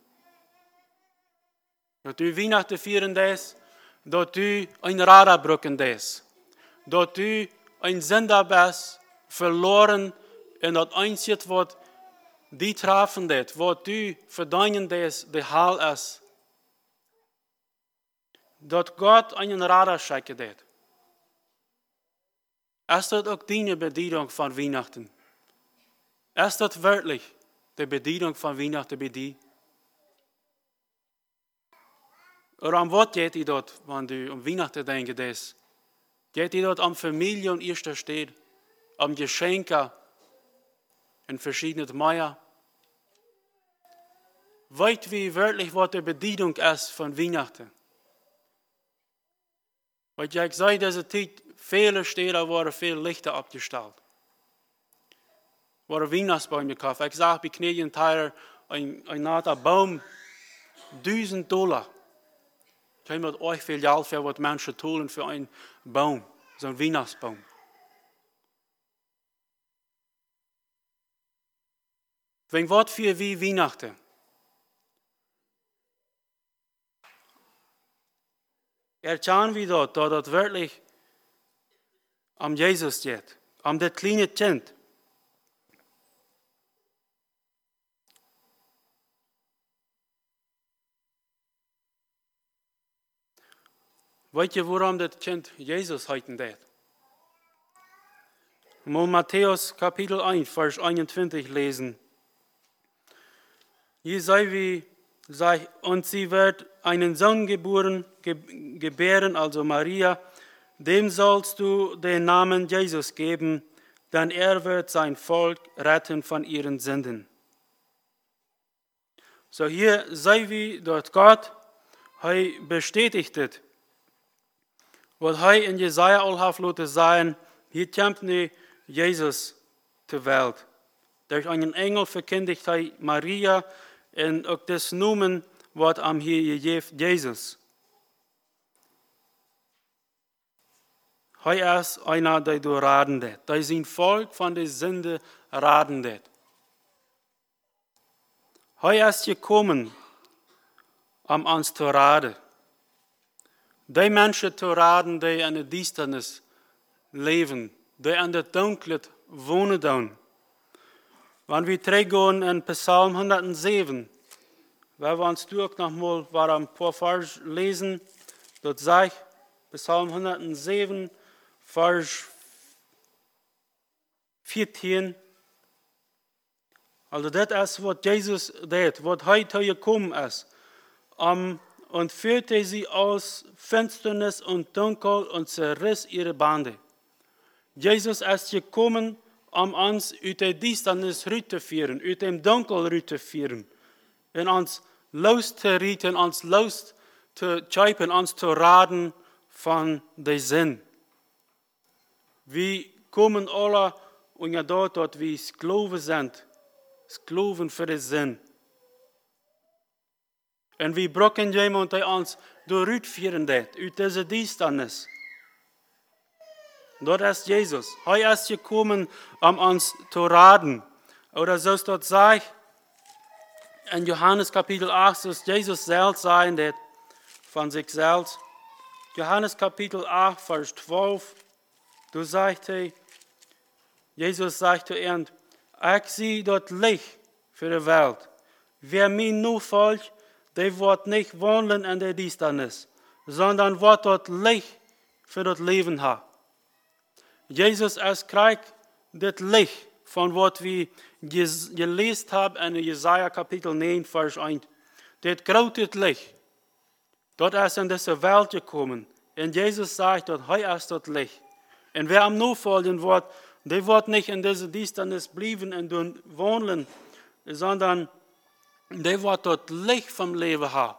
Dass du Weihnachten feiern das, dass du ein Radar brücken das, dass du ein Sünder bist, verloren, und das Einzige, was die treffen das, was du verdienen das, der Heil ist. Dass Gott einen Radar schickt das. Ist das auch deine Bedienung von Weihnachten? Ist das wirklich die Bedienung von Weihnachten bei dir? Oder um was geht ihr dort, wenn du um Weihnachten denkst? Geht ihr dort um Familie und erster steht, um Geschenke und verschiedene Meier? Weißt du wirklich, was die Bedienung ist von Weihnachten? Weil ich sage, diese Zeit, viele Städte waren viel Lichter abgestellt. Waren Weihnachtsbäume gekauft. Ich sage, bei Canadian Tire, ein naher Baum, $1000. Ich habe mit euch viel Geld für was Menschen tun für einen Baum, so ein Weihnachtsbaum. Wenn was für wie Weihnachten. Erkennen wir dort, dass das wirklich am Jesus geht, am das kleine Kind. Weet je waarom das Kind Jesus heiten deed? Mal Matthäus Kapitel 1, Vers 21 lesen. Hier sei wie, und sie wird einen Sohn gebären, also Maria, dem sollst du den Namen Jesus geben, denn er wird sein Volk retten von ihren Sünden. So hier sei wie dort Gott, er bestätigt es. Wat hij in Jesaja al heeft laten zijn, hier komt nu Jezus ter wereld. Durch einen Engel verkündigt hij Maria en ook das Nomen wat am hier gegeven Jesus. Hij is einer, der du raden deed. Der zijn Volk van de Sünde raden deed. Hij is gekommen, ons te raden. Die Menschen zu raden, die in der Düsternis leben, die in der Dunkelheit wohnen. Wenn wir zurückgehen in Psalm 107, wenn wir uns durch nochmal ein paar Vers lesen, dort sagt Psalm 107, Vers 14, also das ist, was Jesus deed, was heute gekommen ist, und führte sie aus Finsternis und Dunkel und zerriss ihre Bande. Jesus ist gekommen, uns aus der Düsternis rauszuführen, aus dem Dunkel rauszuführen, und uns loszurichten, uns loszuschöpfen, uns zu raten von der Sinn. Wir kommen alle und ja dort wir Sklaven sind, Sklaven für den Sinn. Und wir brauchen jemanden, der uns durchführen wird, aus dieser Düsternis. Dort ist Jesus. Er ist gekommen, uns zu raten. Oder so es dort sagt, in Johannes Kapitel 8, dass Jesus selbst sein wird, von sich selbst. Johannes Kapitel 8, Vers 12, du sagte, Jesus sagte ihm, ich sehe dort Licht für die Welt. Wer mir nur folgt, der wird nicht wandeln in der Düsternis, sondern wird dort Licht für das Leben haben. Jesus ist kriegt das Licht, von was wir gelesen haben in Jesaja Kapitel 9, Vers 1. Das große Licht, dort ist in diese Welt gekommen. Und Jesus sagt dort, er ist das Licht. Und wer am nur folgen wird, der wird nicht in dieser Düsternis bleiben und wandeln, sondern der wird dort Licht vom Leben haben.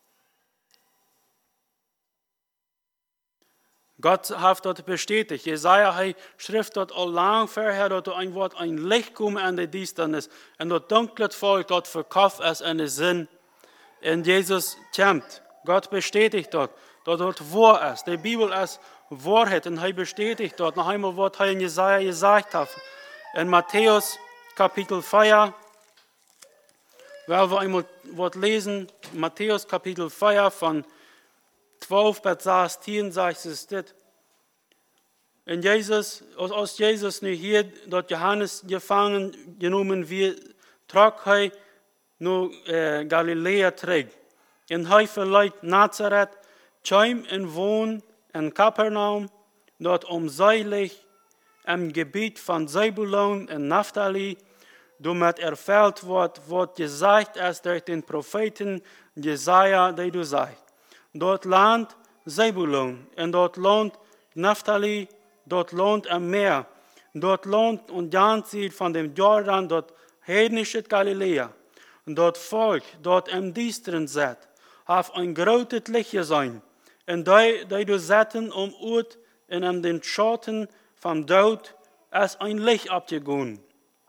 Gott hat dort bestätigt. Jesaja schrift dort all lang vorher, dort ein Licht kommen an der Düsternis. Und dort dunkles Volk dort verkauft es in den Sinn. Und Jesus kommt. Gott bestätigt dort wahr ist. Die Bibel ist Wahrheit. Und er bestätigt dort noch einmal, was er in Jesaja gesagt hat. In Matthäus Kapitel 4, weil wir einmal was lesen, Matthäus Kapitel 4 von 12 bis 16 sagt es das. Und Jesus, aus Jesus nicht hier, dort Johannes gefangen genommen wird, trug er nur Galiläa trägt. Und er verleiht Nazareth, kam und wohnt in Kapernaum, dort umseilig im Gebiet von Zebulon und Naphtali, damit erfüllt wird, was gesagt ist durch den Propheten Jesaja, der du sagst. Dort lohnt Zebulon und dort lohnt Naphtali, dort lohnt am Meer, dort lohnt und Janzit von dem Jordan, dort heidnische Galiläa. Und dort Volk, dort im Düsteren sitzt, auf ein großes Licht sein. en die du zetten uit en aan den Schatten vom Dood als ein Licht abzugehen.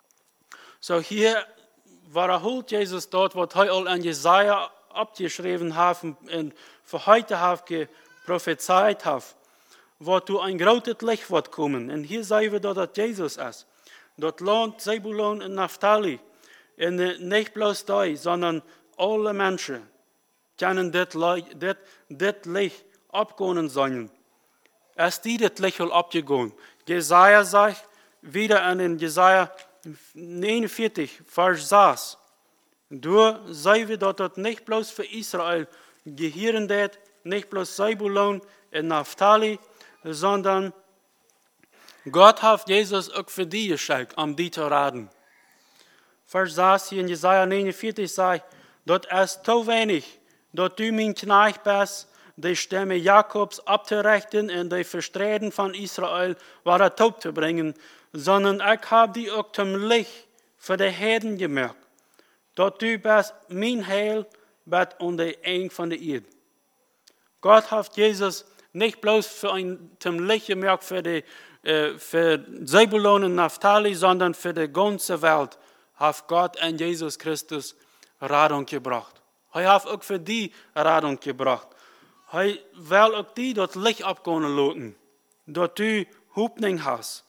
So hier wiederholt Jesus dort, was er al an Jesaja abgeschrieben hat und für heute hat geprophezeit hat, wo du ein großes Licht wird kommen. Und hier sehen wir, dass Jesus ist. Dort Land, Zebulon und Naphtali. Und nicht bloß die, sondern alle Menschen können das Licht abgehen sollen. Als die das Licht abgehen. Jesaja sagt wieder in Jesaja 49, Vers 6. Du sehen wir, dass das nicht bloß für Israel gehören wird, nicht bloß Zebulon und Naphtali, sondern Gott hat Jesus auch für die geschickt, um die zu raten. Vers 6 hier in Jesaja 49 sagt, dort ist zu wenig, dort du mein Knecht bist, die Stämme Jakobs abzurechten und die Versträden von Israel wieder taub zu bringen, sondern ich habe die auch zum Licht für die Herden gemacht. Dort du bist mein Heil, bist und der Eng von der Erde. Gott hat Jesus nicht bloß zum Licht gemacht für Zebulon und Naphtali, sondern für die ganze Welt hat Gott an Jesus Christus Rettung gebracht. Er hat auch für die Rettung gebracht. Er will auch die dort Licht abgehen lassen, dort du Hoffnung hast.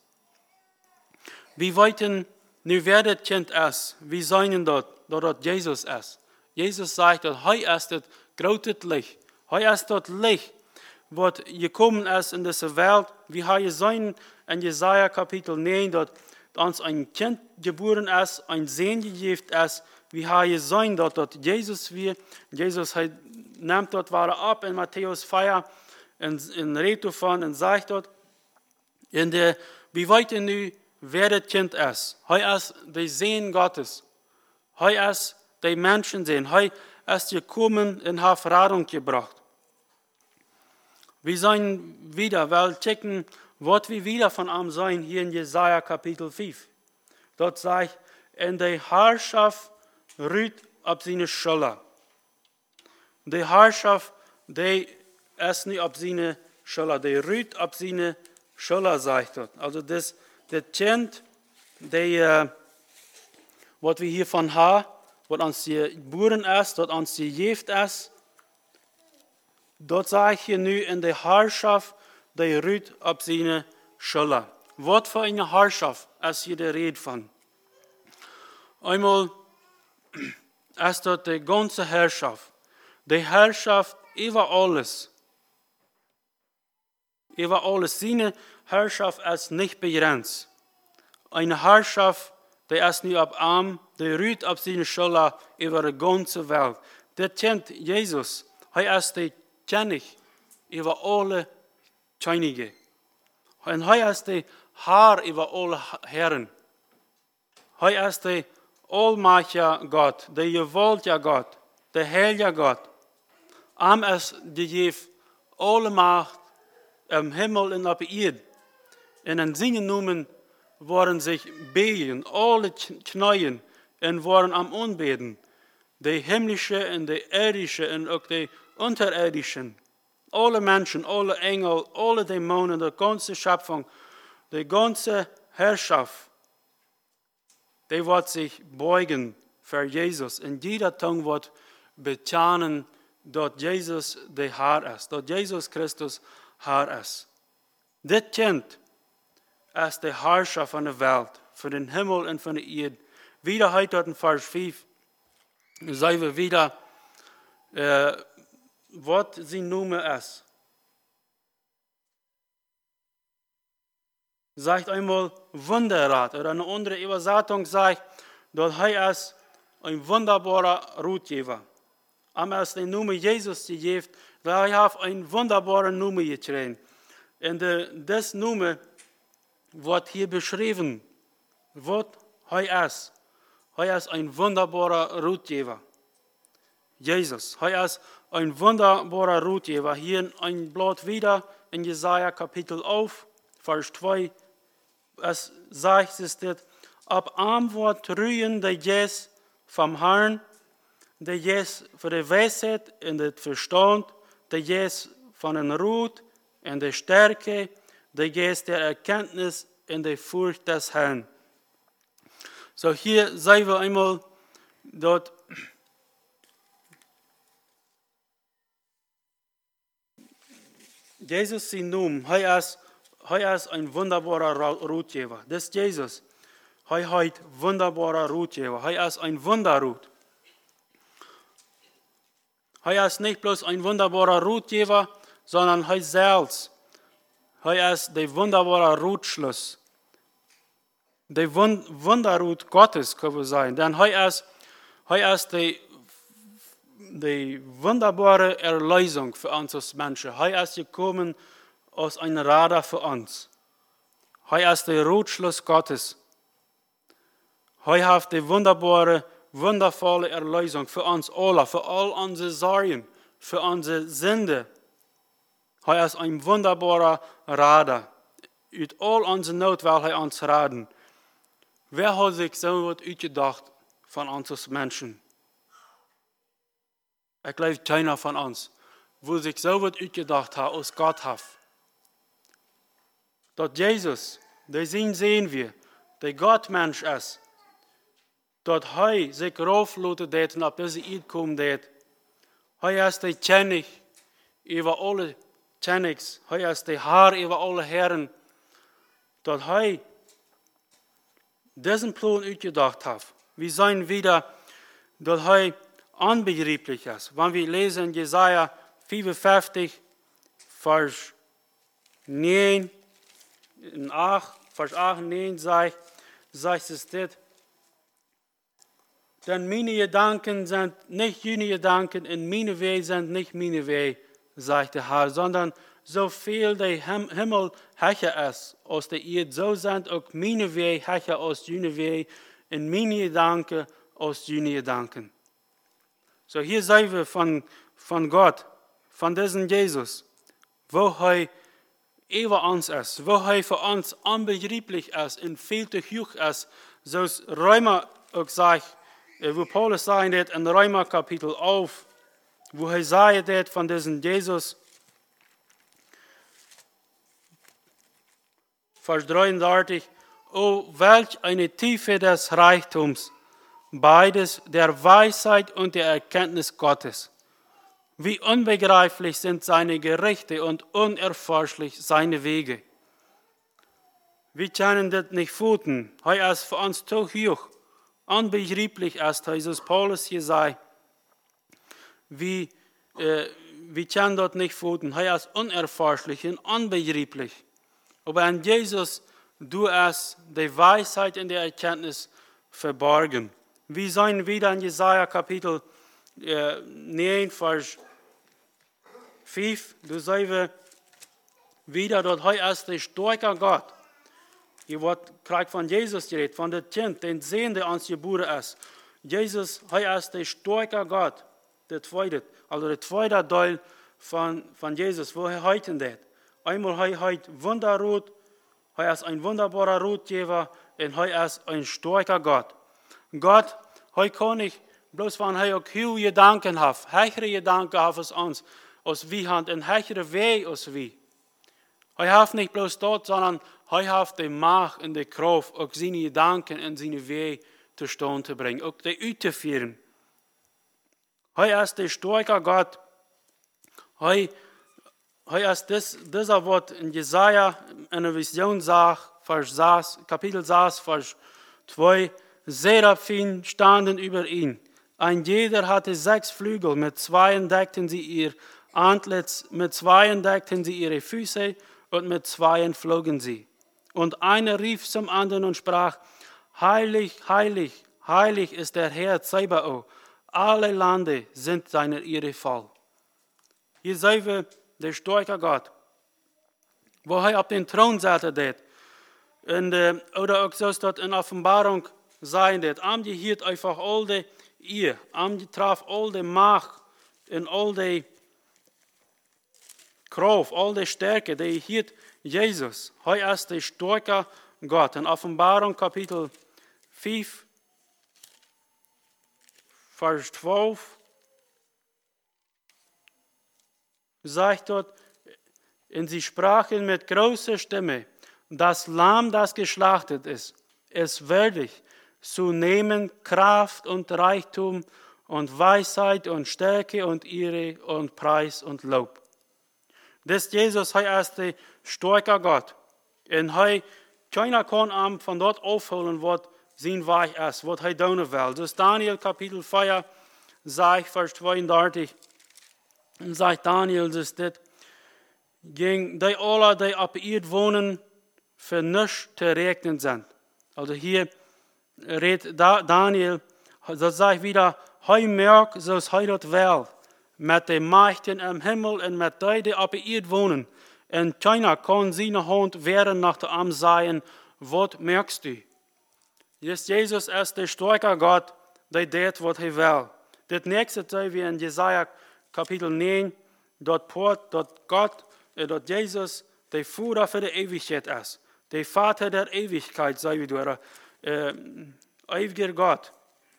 Wir weiten, nu wer das Kind ist, wir sagen dort Jesus ist. Jesus sagt, dass er ist das große Licht. Er ist das Licht, was gekommen ist in diese Welt. Wie wir sehen in Jesaja Kapitel 9, dass uns ein Kind geboren ist, ein Sohn gegeben ist. Wie wir sehen, dass Jesus wird. Jesus nimmt dort ab in Matthäus 4 in Rede von und sagt dort, wir weiten nu, wer das Kind ist. Er ist der Sohn Gottes. Er ist der Menschensohn. Er ist gekommen und hat Rettung gebracht. Wir sollen wieder, weil checken, was wir wieder von ihm sein, hier in Jesaja Kapitel 5. Dort sagt, in der Herrschaft ruht auf seine Schulter. Die Herrschaft, die ist nicht auf seine Schulter, die ruht auf seine Schulter, sagt dort. Also das Kind, was wir hiervon haben, was uns geboren ist, was uns gegeben ist, dort sage ich hier nu in der Herrschaft, die ruht auf seine Schulter. Was für eine Herrschaft ist hier die Rede von? Einmal ist dort die ganze Herrschaft. Die Herrschaft über alles. Über alles. Seine Herrschaft ist nicht begrenzt. Eine Herrschaft, die ist nicht auf Arm, die ruht auf seine Schulter über die ganze Welt. Der kennt Jesus. Er ist der König über alle Könige. Und er ist der Herr über alle Herren. Er ist der allmächtige Gott, der gewaltige Gott, der heilige Gott. Ihm ist gegeben alle Macht im Himmel und auf der Erde. Und in seinen Namen waren sich beten, alle Knien und waren am Anbeten. Die himmlische und die irdische und auch die unterirdischen. Alle Menschen, alle Engel, alle Dämonen, die ganze Schöpfung, die ganze Herrschaft, die wird sich beugen für Jesus. Und jeder Tongue wird bekennen, dass Jesus der Herr ist, dass Jesus Christus Herr ist. Das Kind ist der Herrscher von der Welt, für den Himmel und von der Erde. Wieder heute in Vers 5 sehen wir wieder, was sein Name ist. Sagt einmal Wunderrat, oder eine andere Übersetzung sagt, dass er ist ein wunderbarer Ratgeber. Am ist der Name Jesus gegeben, weil er hat einen wunderbaren Name gekriegt. Und das Name wird hier beschrieben, was er ist. Er ist ein wunderbarer Ratgeber. Jesus, er ist ein wunderbarer Ratgeber. Hier ein Blatt wieder in Jesaja Kapitel 11, Vers 2. Es sagt es dort, ab am wird ruhen der Jes vom Herrn, der Jes für die Weisheit und den Verstand, der Jes von der Ruhe und der Stärke, der Geist der Erkenntnis und der Furcht des Herrn. So hier sehen wir einmal dort Jesus sein Name, er ist ein wunderbarer Ratgeber. Das ist Jesus. Er ist ein wunderbarer Ratgeber. Er ist ein Wunderrat. Er ist nicht bloß ein wunderbarer Ratgeber, sondern er selbst. Er ist der wunderbare Ratschluss. Der Wunderrat Gottes, kann man sagen. Denn er ist die wunderbare Erlösung für uns als Menschen. Er ist gekommen als ein Radar für uns. Er ist der Ratschluss Gottes. Er hat die wunderbare, wundervolle Erlösung für uns alle, für all unsere Sorgen, für unsere Sünde. Er ist ein wunderbarer Radar. Uit all unsere Not will er uns raden. Wer hat sich so was uitgedacht von uns als Menschen? Ich glaube, keiner von uns, wo sich so was uitgedacht hat, als Gott hat. Dort Jesus, der sehen wir, der Gottmensch ist, dort er sich rauflassen hat und auf diese Erde kommen hat. Er ist der König über alle Königs, er ist der Herr über alle Herren. Dort er diesen Plan uitgedacht hat. Wir sehen wieder, dass er unbegreiflich ist. Wenn wir lesen in Jesaja 55, Vers 9 und 8, Vers 8 und 9 sagt es das. Denn meine Gedanken sind nicht jene Gedanken und meine Wege sind nicht meine Wege, sagt der Herr, sondern so viel der Himmel höher ist als der Erde, so sind auch meine Wege höher als jene Wege und meine Gedanken als jene Gedanken. So hier sehen wir von Gott, von diesem Jesus, wo er über uns ist, wo er für uns unbegreiflich ist und viel zu hoch ist, so es Römer auch sagt, wo Paulus sagt in Römer Kapitel 11, wo er sagt von diesem Jesus, Vers 33, oh, welch eine Tiefe des Reichtums, beides der Weisheit und der Erkenntnis Gottes. Wie unbegreiflich sind seine Gerichte und unerforschlich seine Wege. Wir können das nicht futen. Er ist für uns zu hoch. Unbegreiflich ist, Jesus Paulus hier sei. Wir können das nicht futen. Er ist unerforschlich und unbegreiflich. Aber an Jesus, du hast die Weisheit und die Erkenntnis verborgen. Wir sehen wieder in Jesaja Kapitel 9, Vers 5. Du sagst wieder, dass er ist der starke Gott. Hier wird gerade von Jesus geredet, von dem Kind, den Sehen, der uns geboren ist. Jesus, er ist der starke Gott. Der zweite Teil von Jesus, wo er heute steht. Einmal er heute Wunderrat, er ist ein wunderbarer Ratgeber und er ist ein starker Gott. Gott, er kann nicht, bloß wenn er auch hohe Gedanken hat, höhere Gedanken hat als wir haben, und höhere Wege als wir. Er hat nicht bloß dort, sondern er hat die Macht und die Kraft, auch seine Gedanken und seine Wege zustande zu bringen, auch die auszuführen. Er ist der starke Gott. Er ist dieser Wort in Jesaja in der Vision sagt, Kapitel 6, Vers 2, Seraphim standen über ihn. Ein jeder hatte 6 Flügel, mit 2 deckten sie ihr Antlitz, mit 2 deckten sie ihre Füße und mit 2 flogen sie. Und einer rief zum anderen und sprach, heilig, heilig, heilig ist der Herr Zebaoth. Alle Lande sind seiner Ehre voll. Hier sehen wir der starke Gott, wo er auf den Thron saß. Oder auch so ist das in Offenbarung sein. Am die hielt einfach all die ihr, am die traf all die Macht und all die Kraft, all die Stärke, die hielt Jesus. Er ist der starke Gott. In Offenbarung Kapitel 5, Vers 12, sagt dort, Und sie sprachen mit großer Stimme, das Lamm, das geschlachtet ist würdig, zu nehmen Kraft und Reichtum und Weisheit und Stärke und Ehre und Preis und Lob. Das Jesus, er ist der starke Gott. Und keiner kann ihm von dort aufholen, was sein Weg ist, was er tun will. Dus Daniel Kapitel 4, sagt Vers 32, sagt Daniel, dass das gegen die alle, die auf der Erde wohnen, für nichts zu rechnen sind. Also hier redet Daniel, das sagt wieder, er merkt, dass er das will, mit den Mächten im Himmel und mit denen, die auf der Erde wohnen. Und keiner kann seine Hand wehren nach der Arm sagen, was merkst du? Jesus ist der starke Gott, der tut, was er will. Das nächste sehen wir in Jesaja Kapitel 9, dort Gott, dort Jesus, der Führer für die Ewigkeit ist. Der Vater der Ewigkeit, sei wieder, ewiger Gott.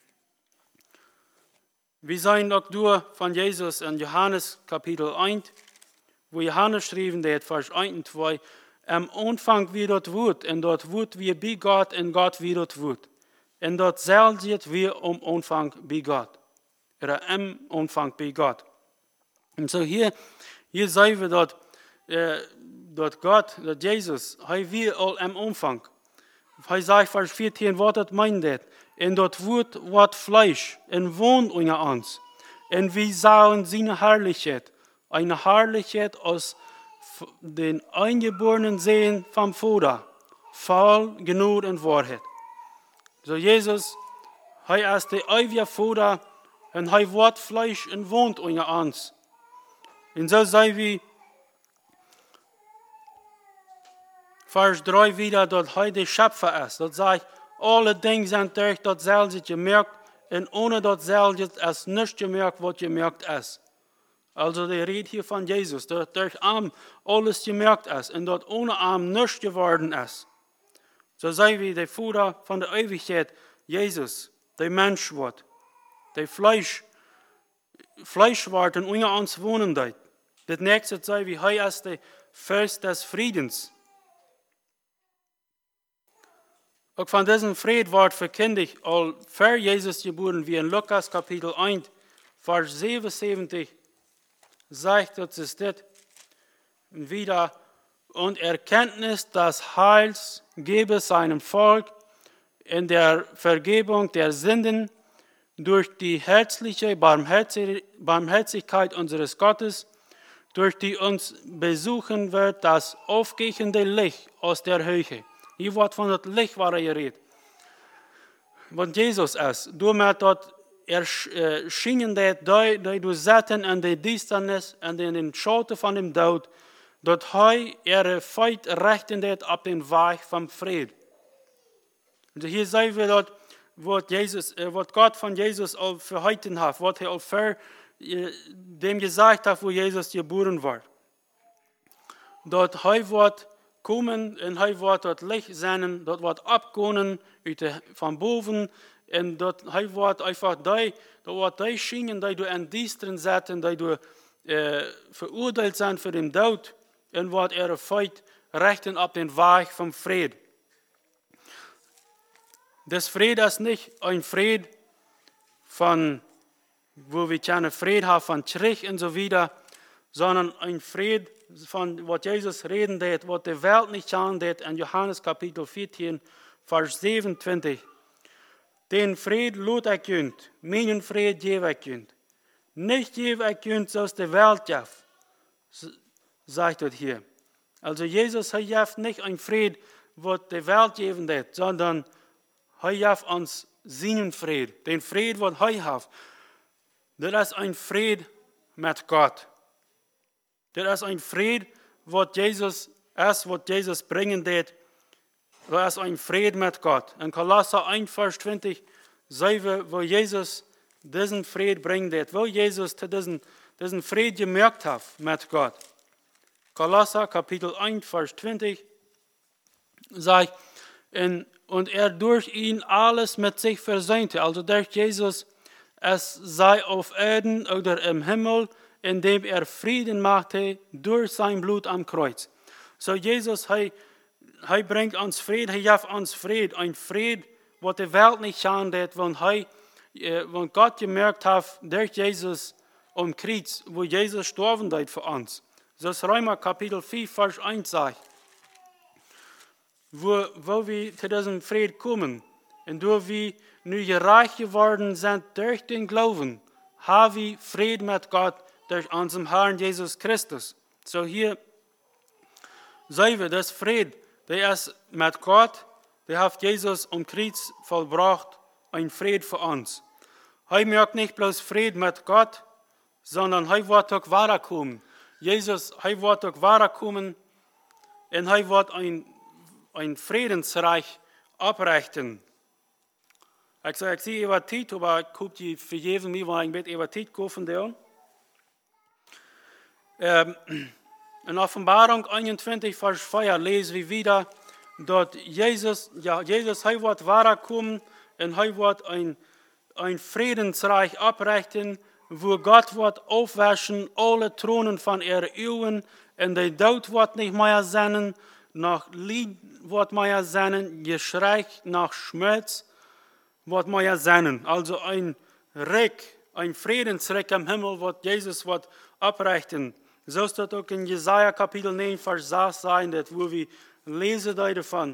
Wir sehen auch durch von Jesus in Johannes Kapitel 1, wo Johannes schrieben hat, Vers 1 und 2, am Anfang wie dort wird, und dort wird wir bei Gott, und Gott wie dort wird. Und dort selbst wir am Anfang bei Gott. Oder im Anfang bei Gott. Und so hier sehen wir dort Gott, dort Jesus, er wir all am Anfang. Er sagt, Vers 14, was das meint das? Und dort wird was Fleisch, und wohnt unter uns. Und wir sahen seine Herrlichkeit, eine Herrlichkeit aus den eingeborenen Sehen vom Vater, voll Gnade und Wahrheit. So Jesus, er ist der ewige Vater, und er wird Fleisch und wohnt unter uns. Und so sei wie Vers 3 wieder, dass er der Schöpfer ist. Das sagt, alle Dinge sind durch das selbst gemerkt, und ohne das selbst ist nicht gemerkt, was gemerkt ist. Also der redet hier von Jesus, dass durch ihn alles gemerkt ist und dort ohne ihn nichts geworden ist. So sei wie der Vater von der Ewigkeit, Jesus, der Mensch wird, der Fleisch wird und unter uns wohnen dort. Das nächste sei wie er ist der Fürst des Friedens. Auch von diesem Fried wird verkündigt, all für Jesus geboren, wie in Lukas Kapitel 1, Vers 77, sagt uns das wieder, und Erkenntnis des Heils gebe seinem Volk in der Vergebung der Sünden durch die herzliche Barmherzigkeit unseres Gottes, durch die uns besuchen wird das aufgehende Licht aus der Höhe. Hier wird von dem Licht geredet. Was Jesus ist, damit dort erschienen die du satten an der Distanz und in den Schatten von dem Tod, dort ihre Feit rechten ab den Weg vom Frieden. Und hier sehen wir dort, was Gott von Jesus all verheißen hat, was er all für dem gesagt hat, wo Jesus geboren war. Dort wird kommen und er wird dort Licht senden, dort wird abgehen von boven und dort wird einfach die Schienen, die du in Diensten setzen, die du verurteilt sind für den Tod und wird ihre Feit rechten ab den Weg vom Frieden. Das Frieden ist nicht ein Frieden von, wo wir keine Frieden haben von Krieg und so weiter, sondern ein Frieden von, was Jesus reden wird, was die Welt nicht schauen wird, in Johannes Kapitel 14, Vers 27. Den Frieden lud ich könnt, meinen Frieden gebe ich könnt. Nicht gebe ich könnt, so die Welt gibt, sagt er hier. Also Jesus hat nicht ein Frieden, was die Welt geben wird, sondern er hat uns seinen Frieden, den Frieden, was er hat. Das ist ein Frieden mit Gott. Das ist ein Frieden, was Jesus bringen wird. Das ist ein Frieden mit Gott. In Kolosser 1, Vers 20 sehen wir, wo Jesus diesen Frieden bringen wird, wo Jesus diesen Frieden gemerkt hat mit Gott. Kolosser Kapitel 1, Vers 20 sagt, und er durch ihn alles mit sich versöhnte. Also durch Jesus es sei auf Erden oder im Himmel, indem Frieden machte durch sein Blut am Kreuz. So Jesus, hij bringt uns Frieden, hij geeft uns Frieden, ein Frieden, was die Welt nicht schadet, wenn Gott gemerkt hat, durch Jesus am Kreuz, wo Jesus gestorben ist für uns. So ist Römer Kapitel 4, Vers 1 sagt, wo wir zu diesem Frieden kommen und wo wir nu gerecht geworden sind durch den Glauben, haben wir Frieden mit Gott durch unseren Herrn Jesus Christus. So hier sehen wir, das Frieden, der ist mit Gott, der hat Jesus am Kreuz vollbracht, ein Frieden für uns. Er merkt nicht bloß Frieden mit Gott, sondern er wird auch weiterkommen. Jesus, er wird auch weiterkommen und er wird ein Friedensreich abrichten. Ich sehe über Zeit, aber ich habe die vergeben, mir war ein bisschen über Zeit kaufen. In Offenbarung 21, Vers 4 lesen wir wieder, dass Jesus er wird weiterkommen und er wird ein Friedensreich abrichten, wo Gott wird aufwaschen, alle Thronen von ihren Augen, und der Tod wird nicht mehr sein, nach Lied wird mehr sein, Geschrei nach Schmerz wird mehr sein. Also ein Friedensreich im Himmel, wird Jesus wird abrichten. So ist das auch in Jesaja Kapitel 9, Vers 6 sein, wo wir lesen davon.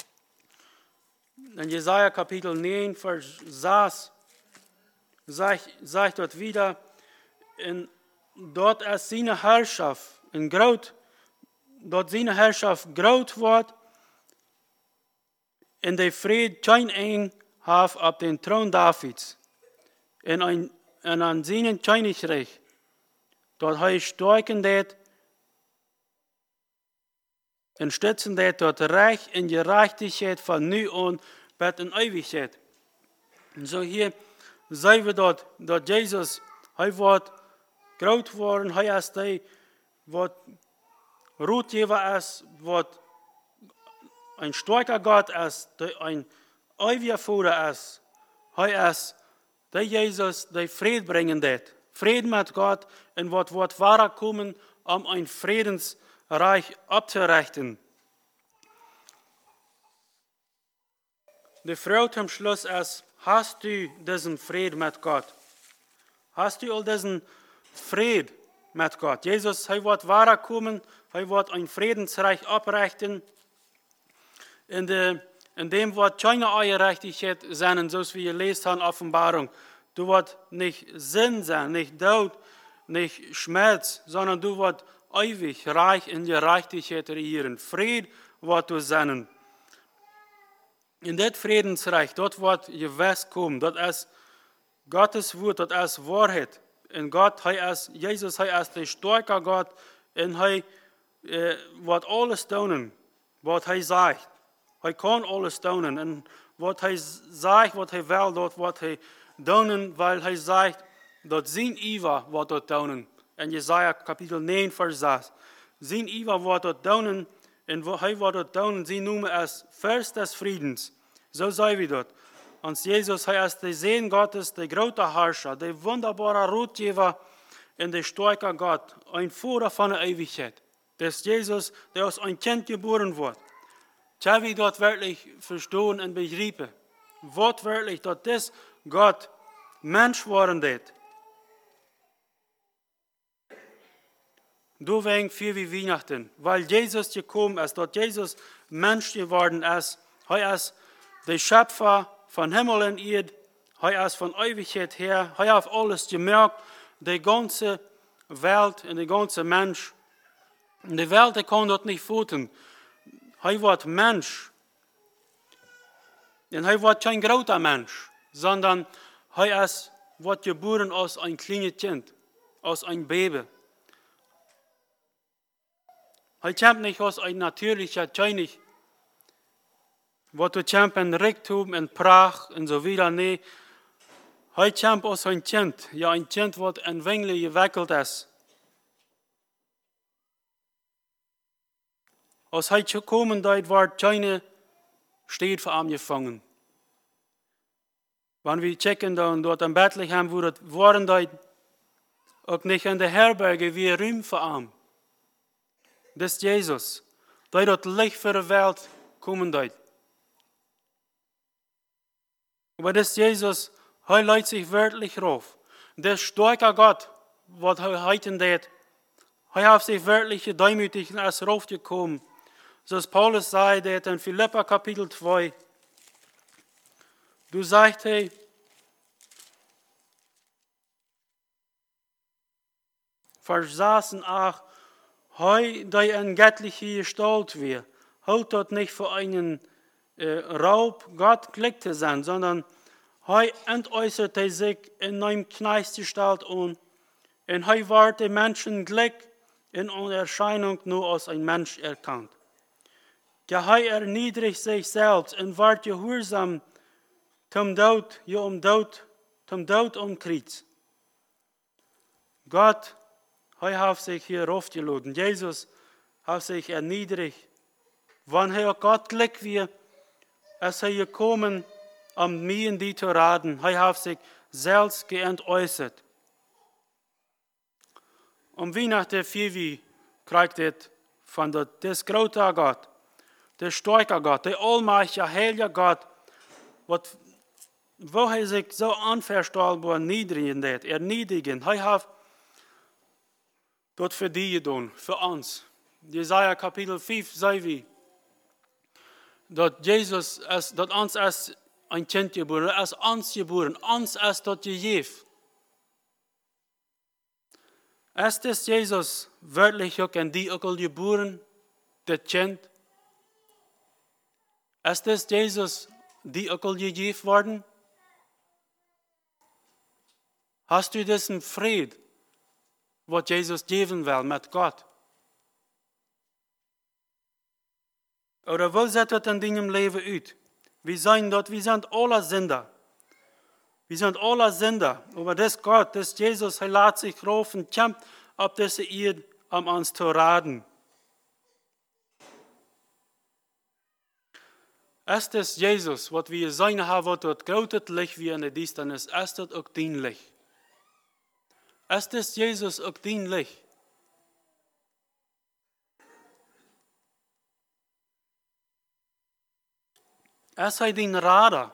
In Jesaja Kapitel 9, Vers 6 sagt dort wieder, dort ist seine Herrschaft dort seine Herrschaft groß wird, und der Fried kein Eng hat auf den Thron Davids, und an seinen Königreich, dort er stärken det, und stützen det dort Recht in Gerechtigkeit von nu an bis in Ewigkeit. Und so hier sehen wir dort Jesus, er wird groß worden, er ist der, was Rotgeber ist, was ein starker Gott ist, der ein ewiger Vater ist. Er ist der Jesus, der Frieden bringen wird. Frieden mit Gott und wird weiterkommen, um ein Friedensreich abzurichten. Die Frage zum Schluss ist, hast du diesen Frieden mit Gott? Hast du all diesen Frieden mit Gott? Jesus, er wird weiterkommen, er wird ein Friedensreich abrichten. In dem wird keine Gerechtigkeit sein, so wie wir lesen in Offenbarung. Du wird nicht Sinn sein, nicht Tod, nicht Schmerz, sondern du wird ewig reich in Gerechtigkeit regieren. Fried wird du sein. In das Friedensreich, dort wird Gewiss kommen, dort ist Gottes Wort, dort ist Wahrheit. Und Gott, Jesus, er ist der starke Gott, und er wird alles tun, was er sagt. Er kann alles tun, und was er sagt, was er will, dort wird er tun, weil er sagt, dass sein Iva wird dort tun. In Jesaja Kapitel 9, Vers 6. Sein Iva wird dort tun, und er wird dort tun, sie nennen es Fürst des Friedens. So sei wir dort. Und Jesus, er ist der Segen Gottes, der große Herrscher, der wunderbare Ratgeber und der starke Gott, ein Führer von der Ewigkeit. Das ist Jesus, der aus ein Kind geboren wird. Tja, wie dort wirklich verstehen und begreifen. Wortwörtlich, dass das Gott Mensch worden ist. Deswegen für wie Weihnachten, weil Jesus gekommen ist, dass Jesus Mensch geworden ist. Er ist der Schöpfer von Himmel und Erde. Er ist von Ewigkeit her. Er hat alles gemerkt, die ganze Welt und der ganze Mensch. Und die Welt kann dort nicht füttern. Er wird Mensch. Und er wird kein großer Mensch, sondern er wird geboren aus ein kleines Kind, aus einem Baby. Er kommt nicht aus einem natürlichen König, was du kämpfen Reichtum und Pracht und so wieder. Nee, er kommt aus einem Kind, ja ein Kind, das in Winkel gewickelt ist. Als er gekommen ist, wird keine Steht für ihn gefangen. Wenn wir checken dann dort in Bethlehem, wo das waren da auch nicht in der Herberge wie Rühm für arm. Das ist Jesus. Der dort Licht für die Welt kommen dort. Aber das ist Jesus, er leitet sich wörtlich rauf. Der starke Gott, was er heute tut, er hat sich wörtlich gedemütigt als raufgekommen. So als Paulus sagt in Philipper Kapitel 2, du sagst, hey, versaßen auch, hei, der in göttliche Gestalt wir, hält dort nicht für einen Raub Gott Glück zu sein, sondern hei entäußerte sich in einem Kneißgestalt und hei war der Menschen Glück in einer Erscheinung nur als ein Mensch erkannt. Ja, hei erniedrigt sich selbst und ward gehorsam zum Tod, ja zum Tod und Kreuz. Gott, hei hat sich hier aufgeladen. Jesus hat sich erniedrigt. Wann er Gott Glück wir, als er gekommen, um mir die zu raten, er hat sich selbst geäußert. Um Weihnachten wie kriegt es von des großen Gott, der starke Gott, der allmächtige, heilige Gott, wo er sich so unverstellbar erniedrigen. Er hat dort für die getan, für uns. Jesaja Kapitel 5 sagt wie, dass Jesus, dass uns als ein Kind geboren, als uns geboren, uns als dort gegeben. Ist das Jesus wörtlich auch in die auch geboren, das Kind? Ist das Jesus, die auch gegeben worden? Hast du diesen Frieden, was Jesus geben will mit Gott? Oder wo sieht das in deinem Leben aus? Wir sind alle Sünder. Wir sind alle Sünder. Aber das Gott, das Jesus, er lässt sich rufen, kämpft auf diese Erde, um uns zu raten. Ist das Jesus, was wir sein haben, was dort großes Licht wie in der Distanz ist, ist das auch dein Licht? Ist das Jesus auch dein Licht? Ist er dein Radar?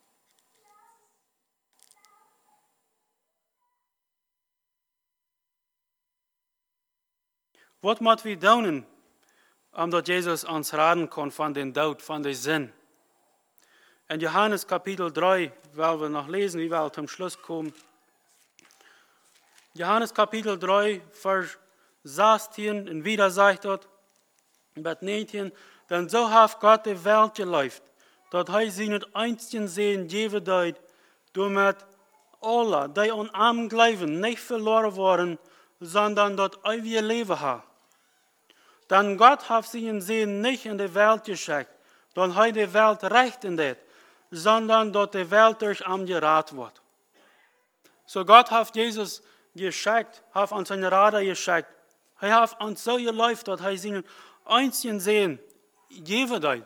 Was müssen wir tun, dass Jesus uns raten kann von den Tod, von der Sinn? In Johannes Kapitel 3, weil wir noch lesen, wie wir zum Schluss kommen. Johannes Kapitel 3, Vers 16, und wieder sagt dort, Vers 19, denn so hat Gott die Welt geliebt, dass er seinen einzigen Sohn gegeben hat, damit alle, die an ihm glauben, nicht verloren worden, sondern das ewige Leben haben. Denn Gott hat seinen Sohn nicht in die Welt geschickt, dass er die Welt richten hat, sondern dass die Welt durch ihn gerettet wird. So Gott hat Jesus geschickt, hat uns seine Rat geschickt. Er hat uns so geliebt, dass er seinen einzigen Sohn gegeben hat.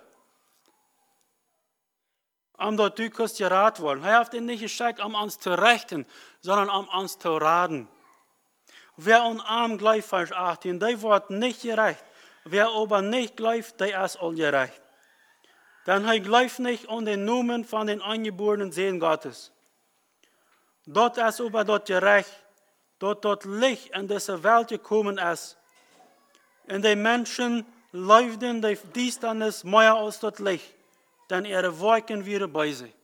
Dort du kannst gerettet werden. Er hat ihn nicht geschickt, uns zu richten, sondern uns zu raten. Wer an ihm glaubt, Vers 18, der wird nicht gerecht. Wer aber nicht glaubt, der ist ungerecht. Denn er glaubt nicht an den Namen von den eingeborenen Sohn Gottes. Dort ist aber dort gerecht, dort Licht in diese Welt gekommen ist. Und die Menschen leuchten die Distanz mehr als das Licht, denn ihre Wolken wieder bei sich.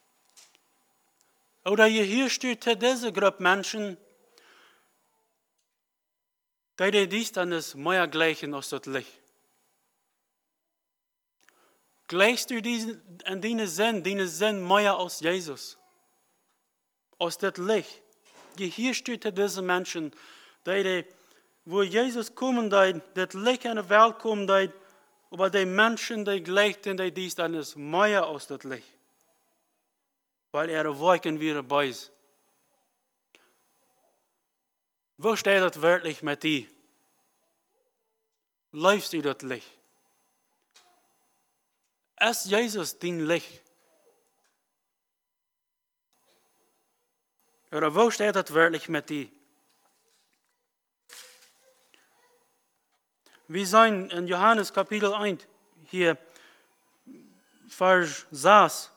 Oder hier steht diese Gruppe Menschen, die Distanz mehr gleichen als das Licht. Gleichst du in deinen Sinn mehr als Jesus, als das Licht. Hier steht diese Menschen, wo Jesus kommen, das Licht in die Welt kommen, aber die Menschen, die gleichen die Distanz mehr als das Licht. Weil ihre Wolken wieder bei sind. Wo steht das wörtlich mit dir? Läufst du das Licht? Ist Jesus dein Licht? Oder wo steht das wirklich mit die? Wir sind in Johannes Kapitel 1 hier, Vers 6,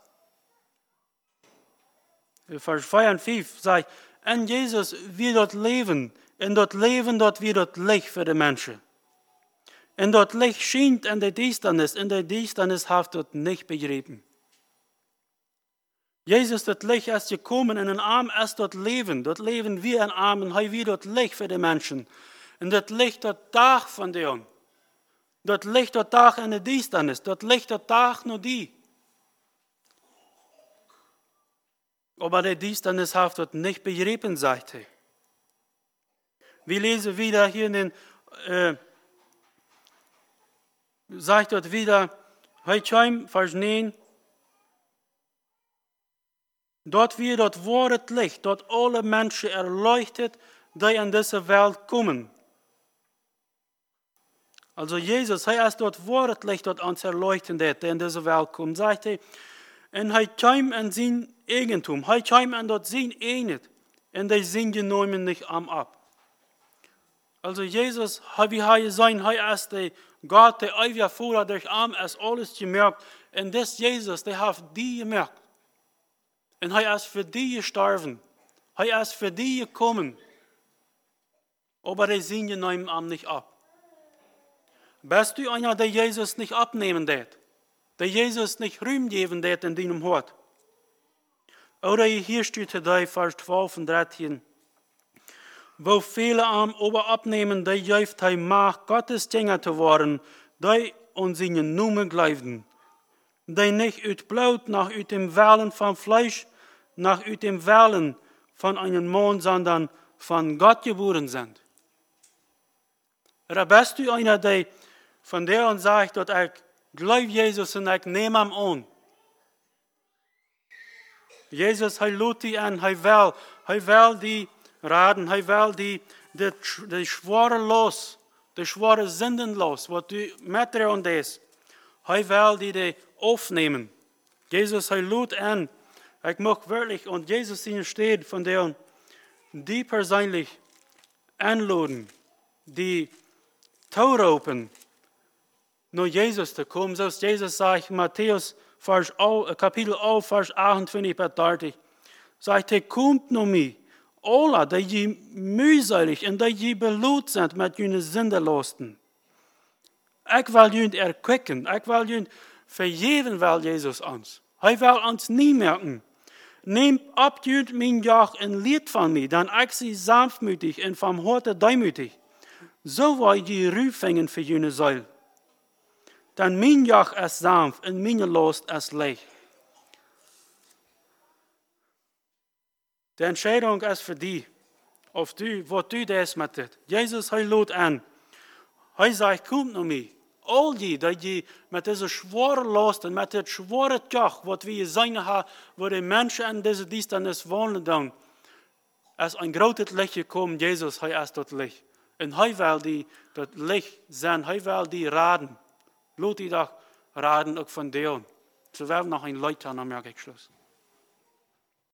Vers 4 und 5 sagt, en Jesus wir dort leben, en dort leben dort wir dort Licht für die Menschen. En dort Licht schient in der Düsternis haft dort nicht begrieben. Jesus dort Licht ist gekommen, in den Arm ist dort leben wir in Armen, hei wir dort Licht für die Menschen. Und dort Licht dort Tag von denen. Dort Licht dort Tag in der Düsternis, dort Licht dort Tag nur die. Aber der Düsternis haft dort nicht begrieben, sagt er. Wir lesen wieder hier in den, sagt dort wieder, heute Vers 9, dort wird dort Wort Licht, dort alle Menschen erleuchtet, die in diese Welt kommen. Also Jesus, er ist dort Wort Licht, dort uns erleuchten, der in diese Welt kommt, sagt er, und er kam in sein Eigentum, er kam in dort sein Einheit, und die sind genommen nicht am ab. Also Jesus, wie er sein, er ist der Gott, der ewige Vater, der Arm ist alles gemerkt, und das Jesus, der hat die gemerkt. Und er ist für die gestorben, er ist für die gekommen, aber die sind genommen am nicht ab. Bist du einer, der Jesus nicht abnehmen wird? Der Jesus nicht Ruhm geben wird in deinem Hort? Oder hier steht dabei, Vers 12 und 13. Wo viele am Ober abnehmen, die jäuft hij mag Gottes Jünger zu worden, die uns seinen Namen glauben. Die nicht uit Blut, nach uit dem Wellen von Fleisch, nach uit dem Wellen von einem Mann, sondern von Gott geboren sind. Oder bist du einer, der von der uns sagt, dass ich glaube Jesus und ich nehme ihn an. Jesus, er lud dich an, er will die raden, er will die schwere los, die schwere Sünden los, was du mit dir und das, er will die aufnehmen. Jesus, er lud an, ich mag wirklich, und Jesus in steht von der, die persönlich anladen, die tauropen, nur Jesus zu kommen. So ist Jesus sagt, Matthäus Kapitel 11, Vers 28 bis 30, sagt er, kommt nur mir, alle, die mühselig und die belohnt sind mit ihren Sündenlosten. Ich will ihnen erquicken, ich will ihnen vergeben, will Jesus uns. Er will uns nie merken. Nehmt ab mein Joch und Lied von mir, dann ich sie sanftmütig und vom Horte demütig. So will die Rüfingen für jene Säule. Dann mein Joch ist sanft und meine Last ist leicht. Die Entscheidung ist für dich, was du das mit dir. Jesus, er lud an. Er sagt, kommt zu mir. All die mit dieser schweren Last und mit diesem schweren Joch, was wir gesehen haben, wo die Menschen in dieser Düsternis wohnen, dann ist ein großes Licht gekommen. Jesus, er ist das Licht. Und er will das Licht sein, er will die raden. Lass die doch raden auch von dir. So werden noch ein Leute an am Schluss.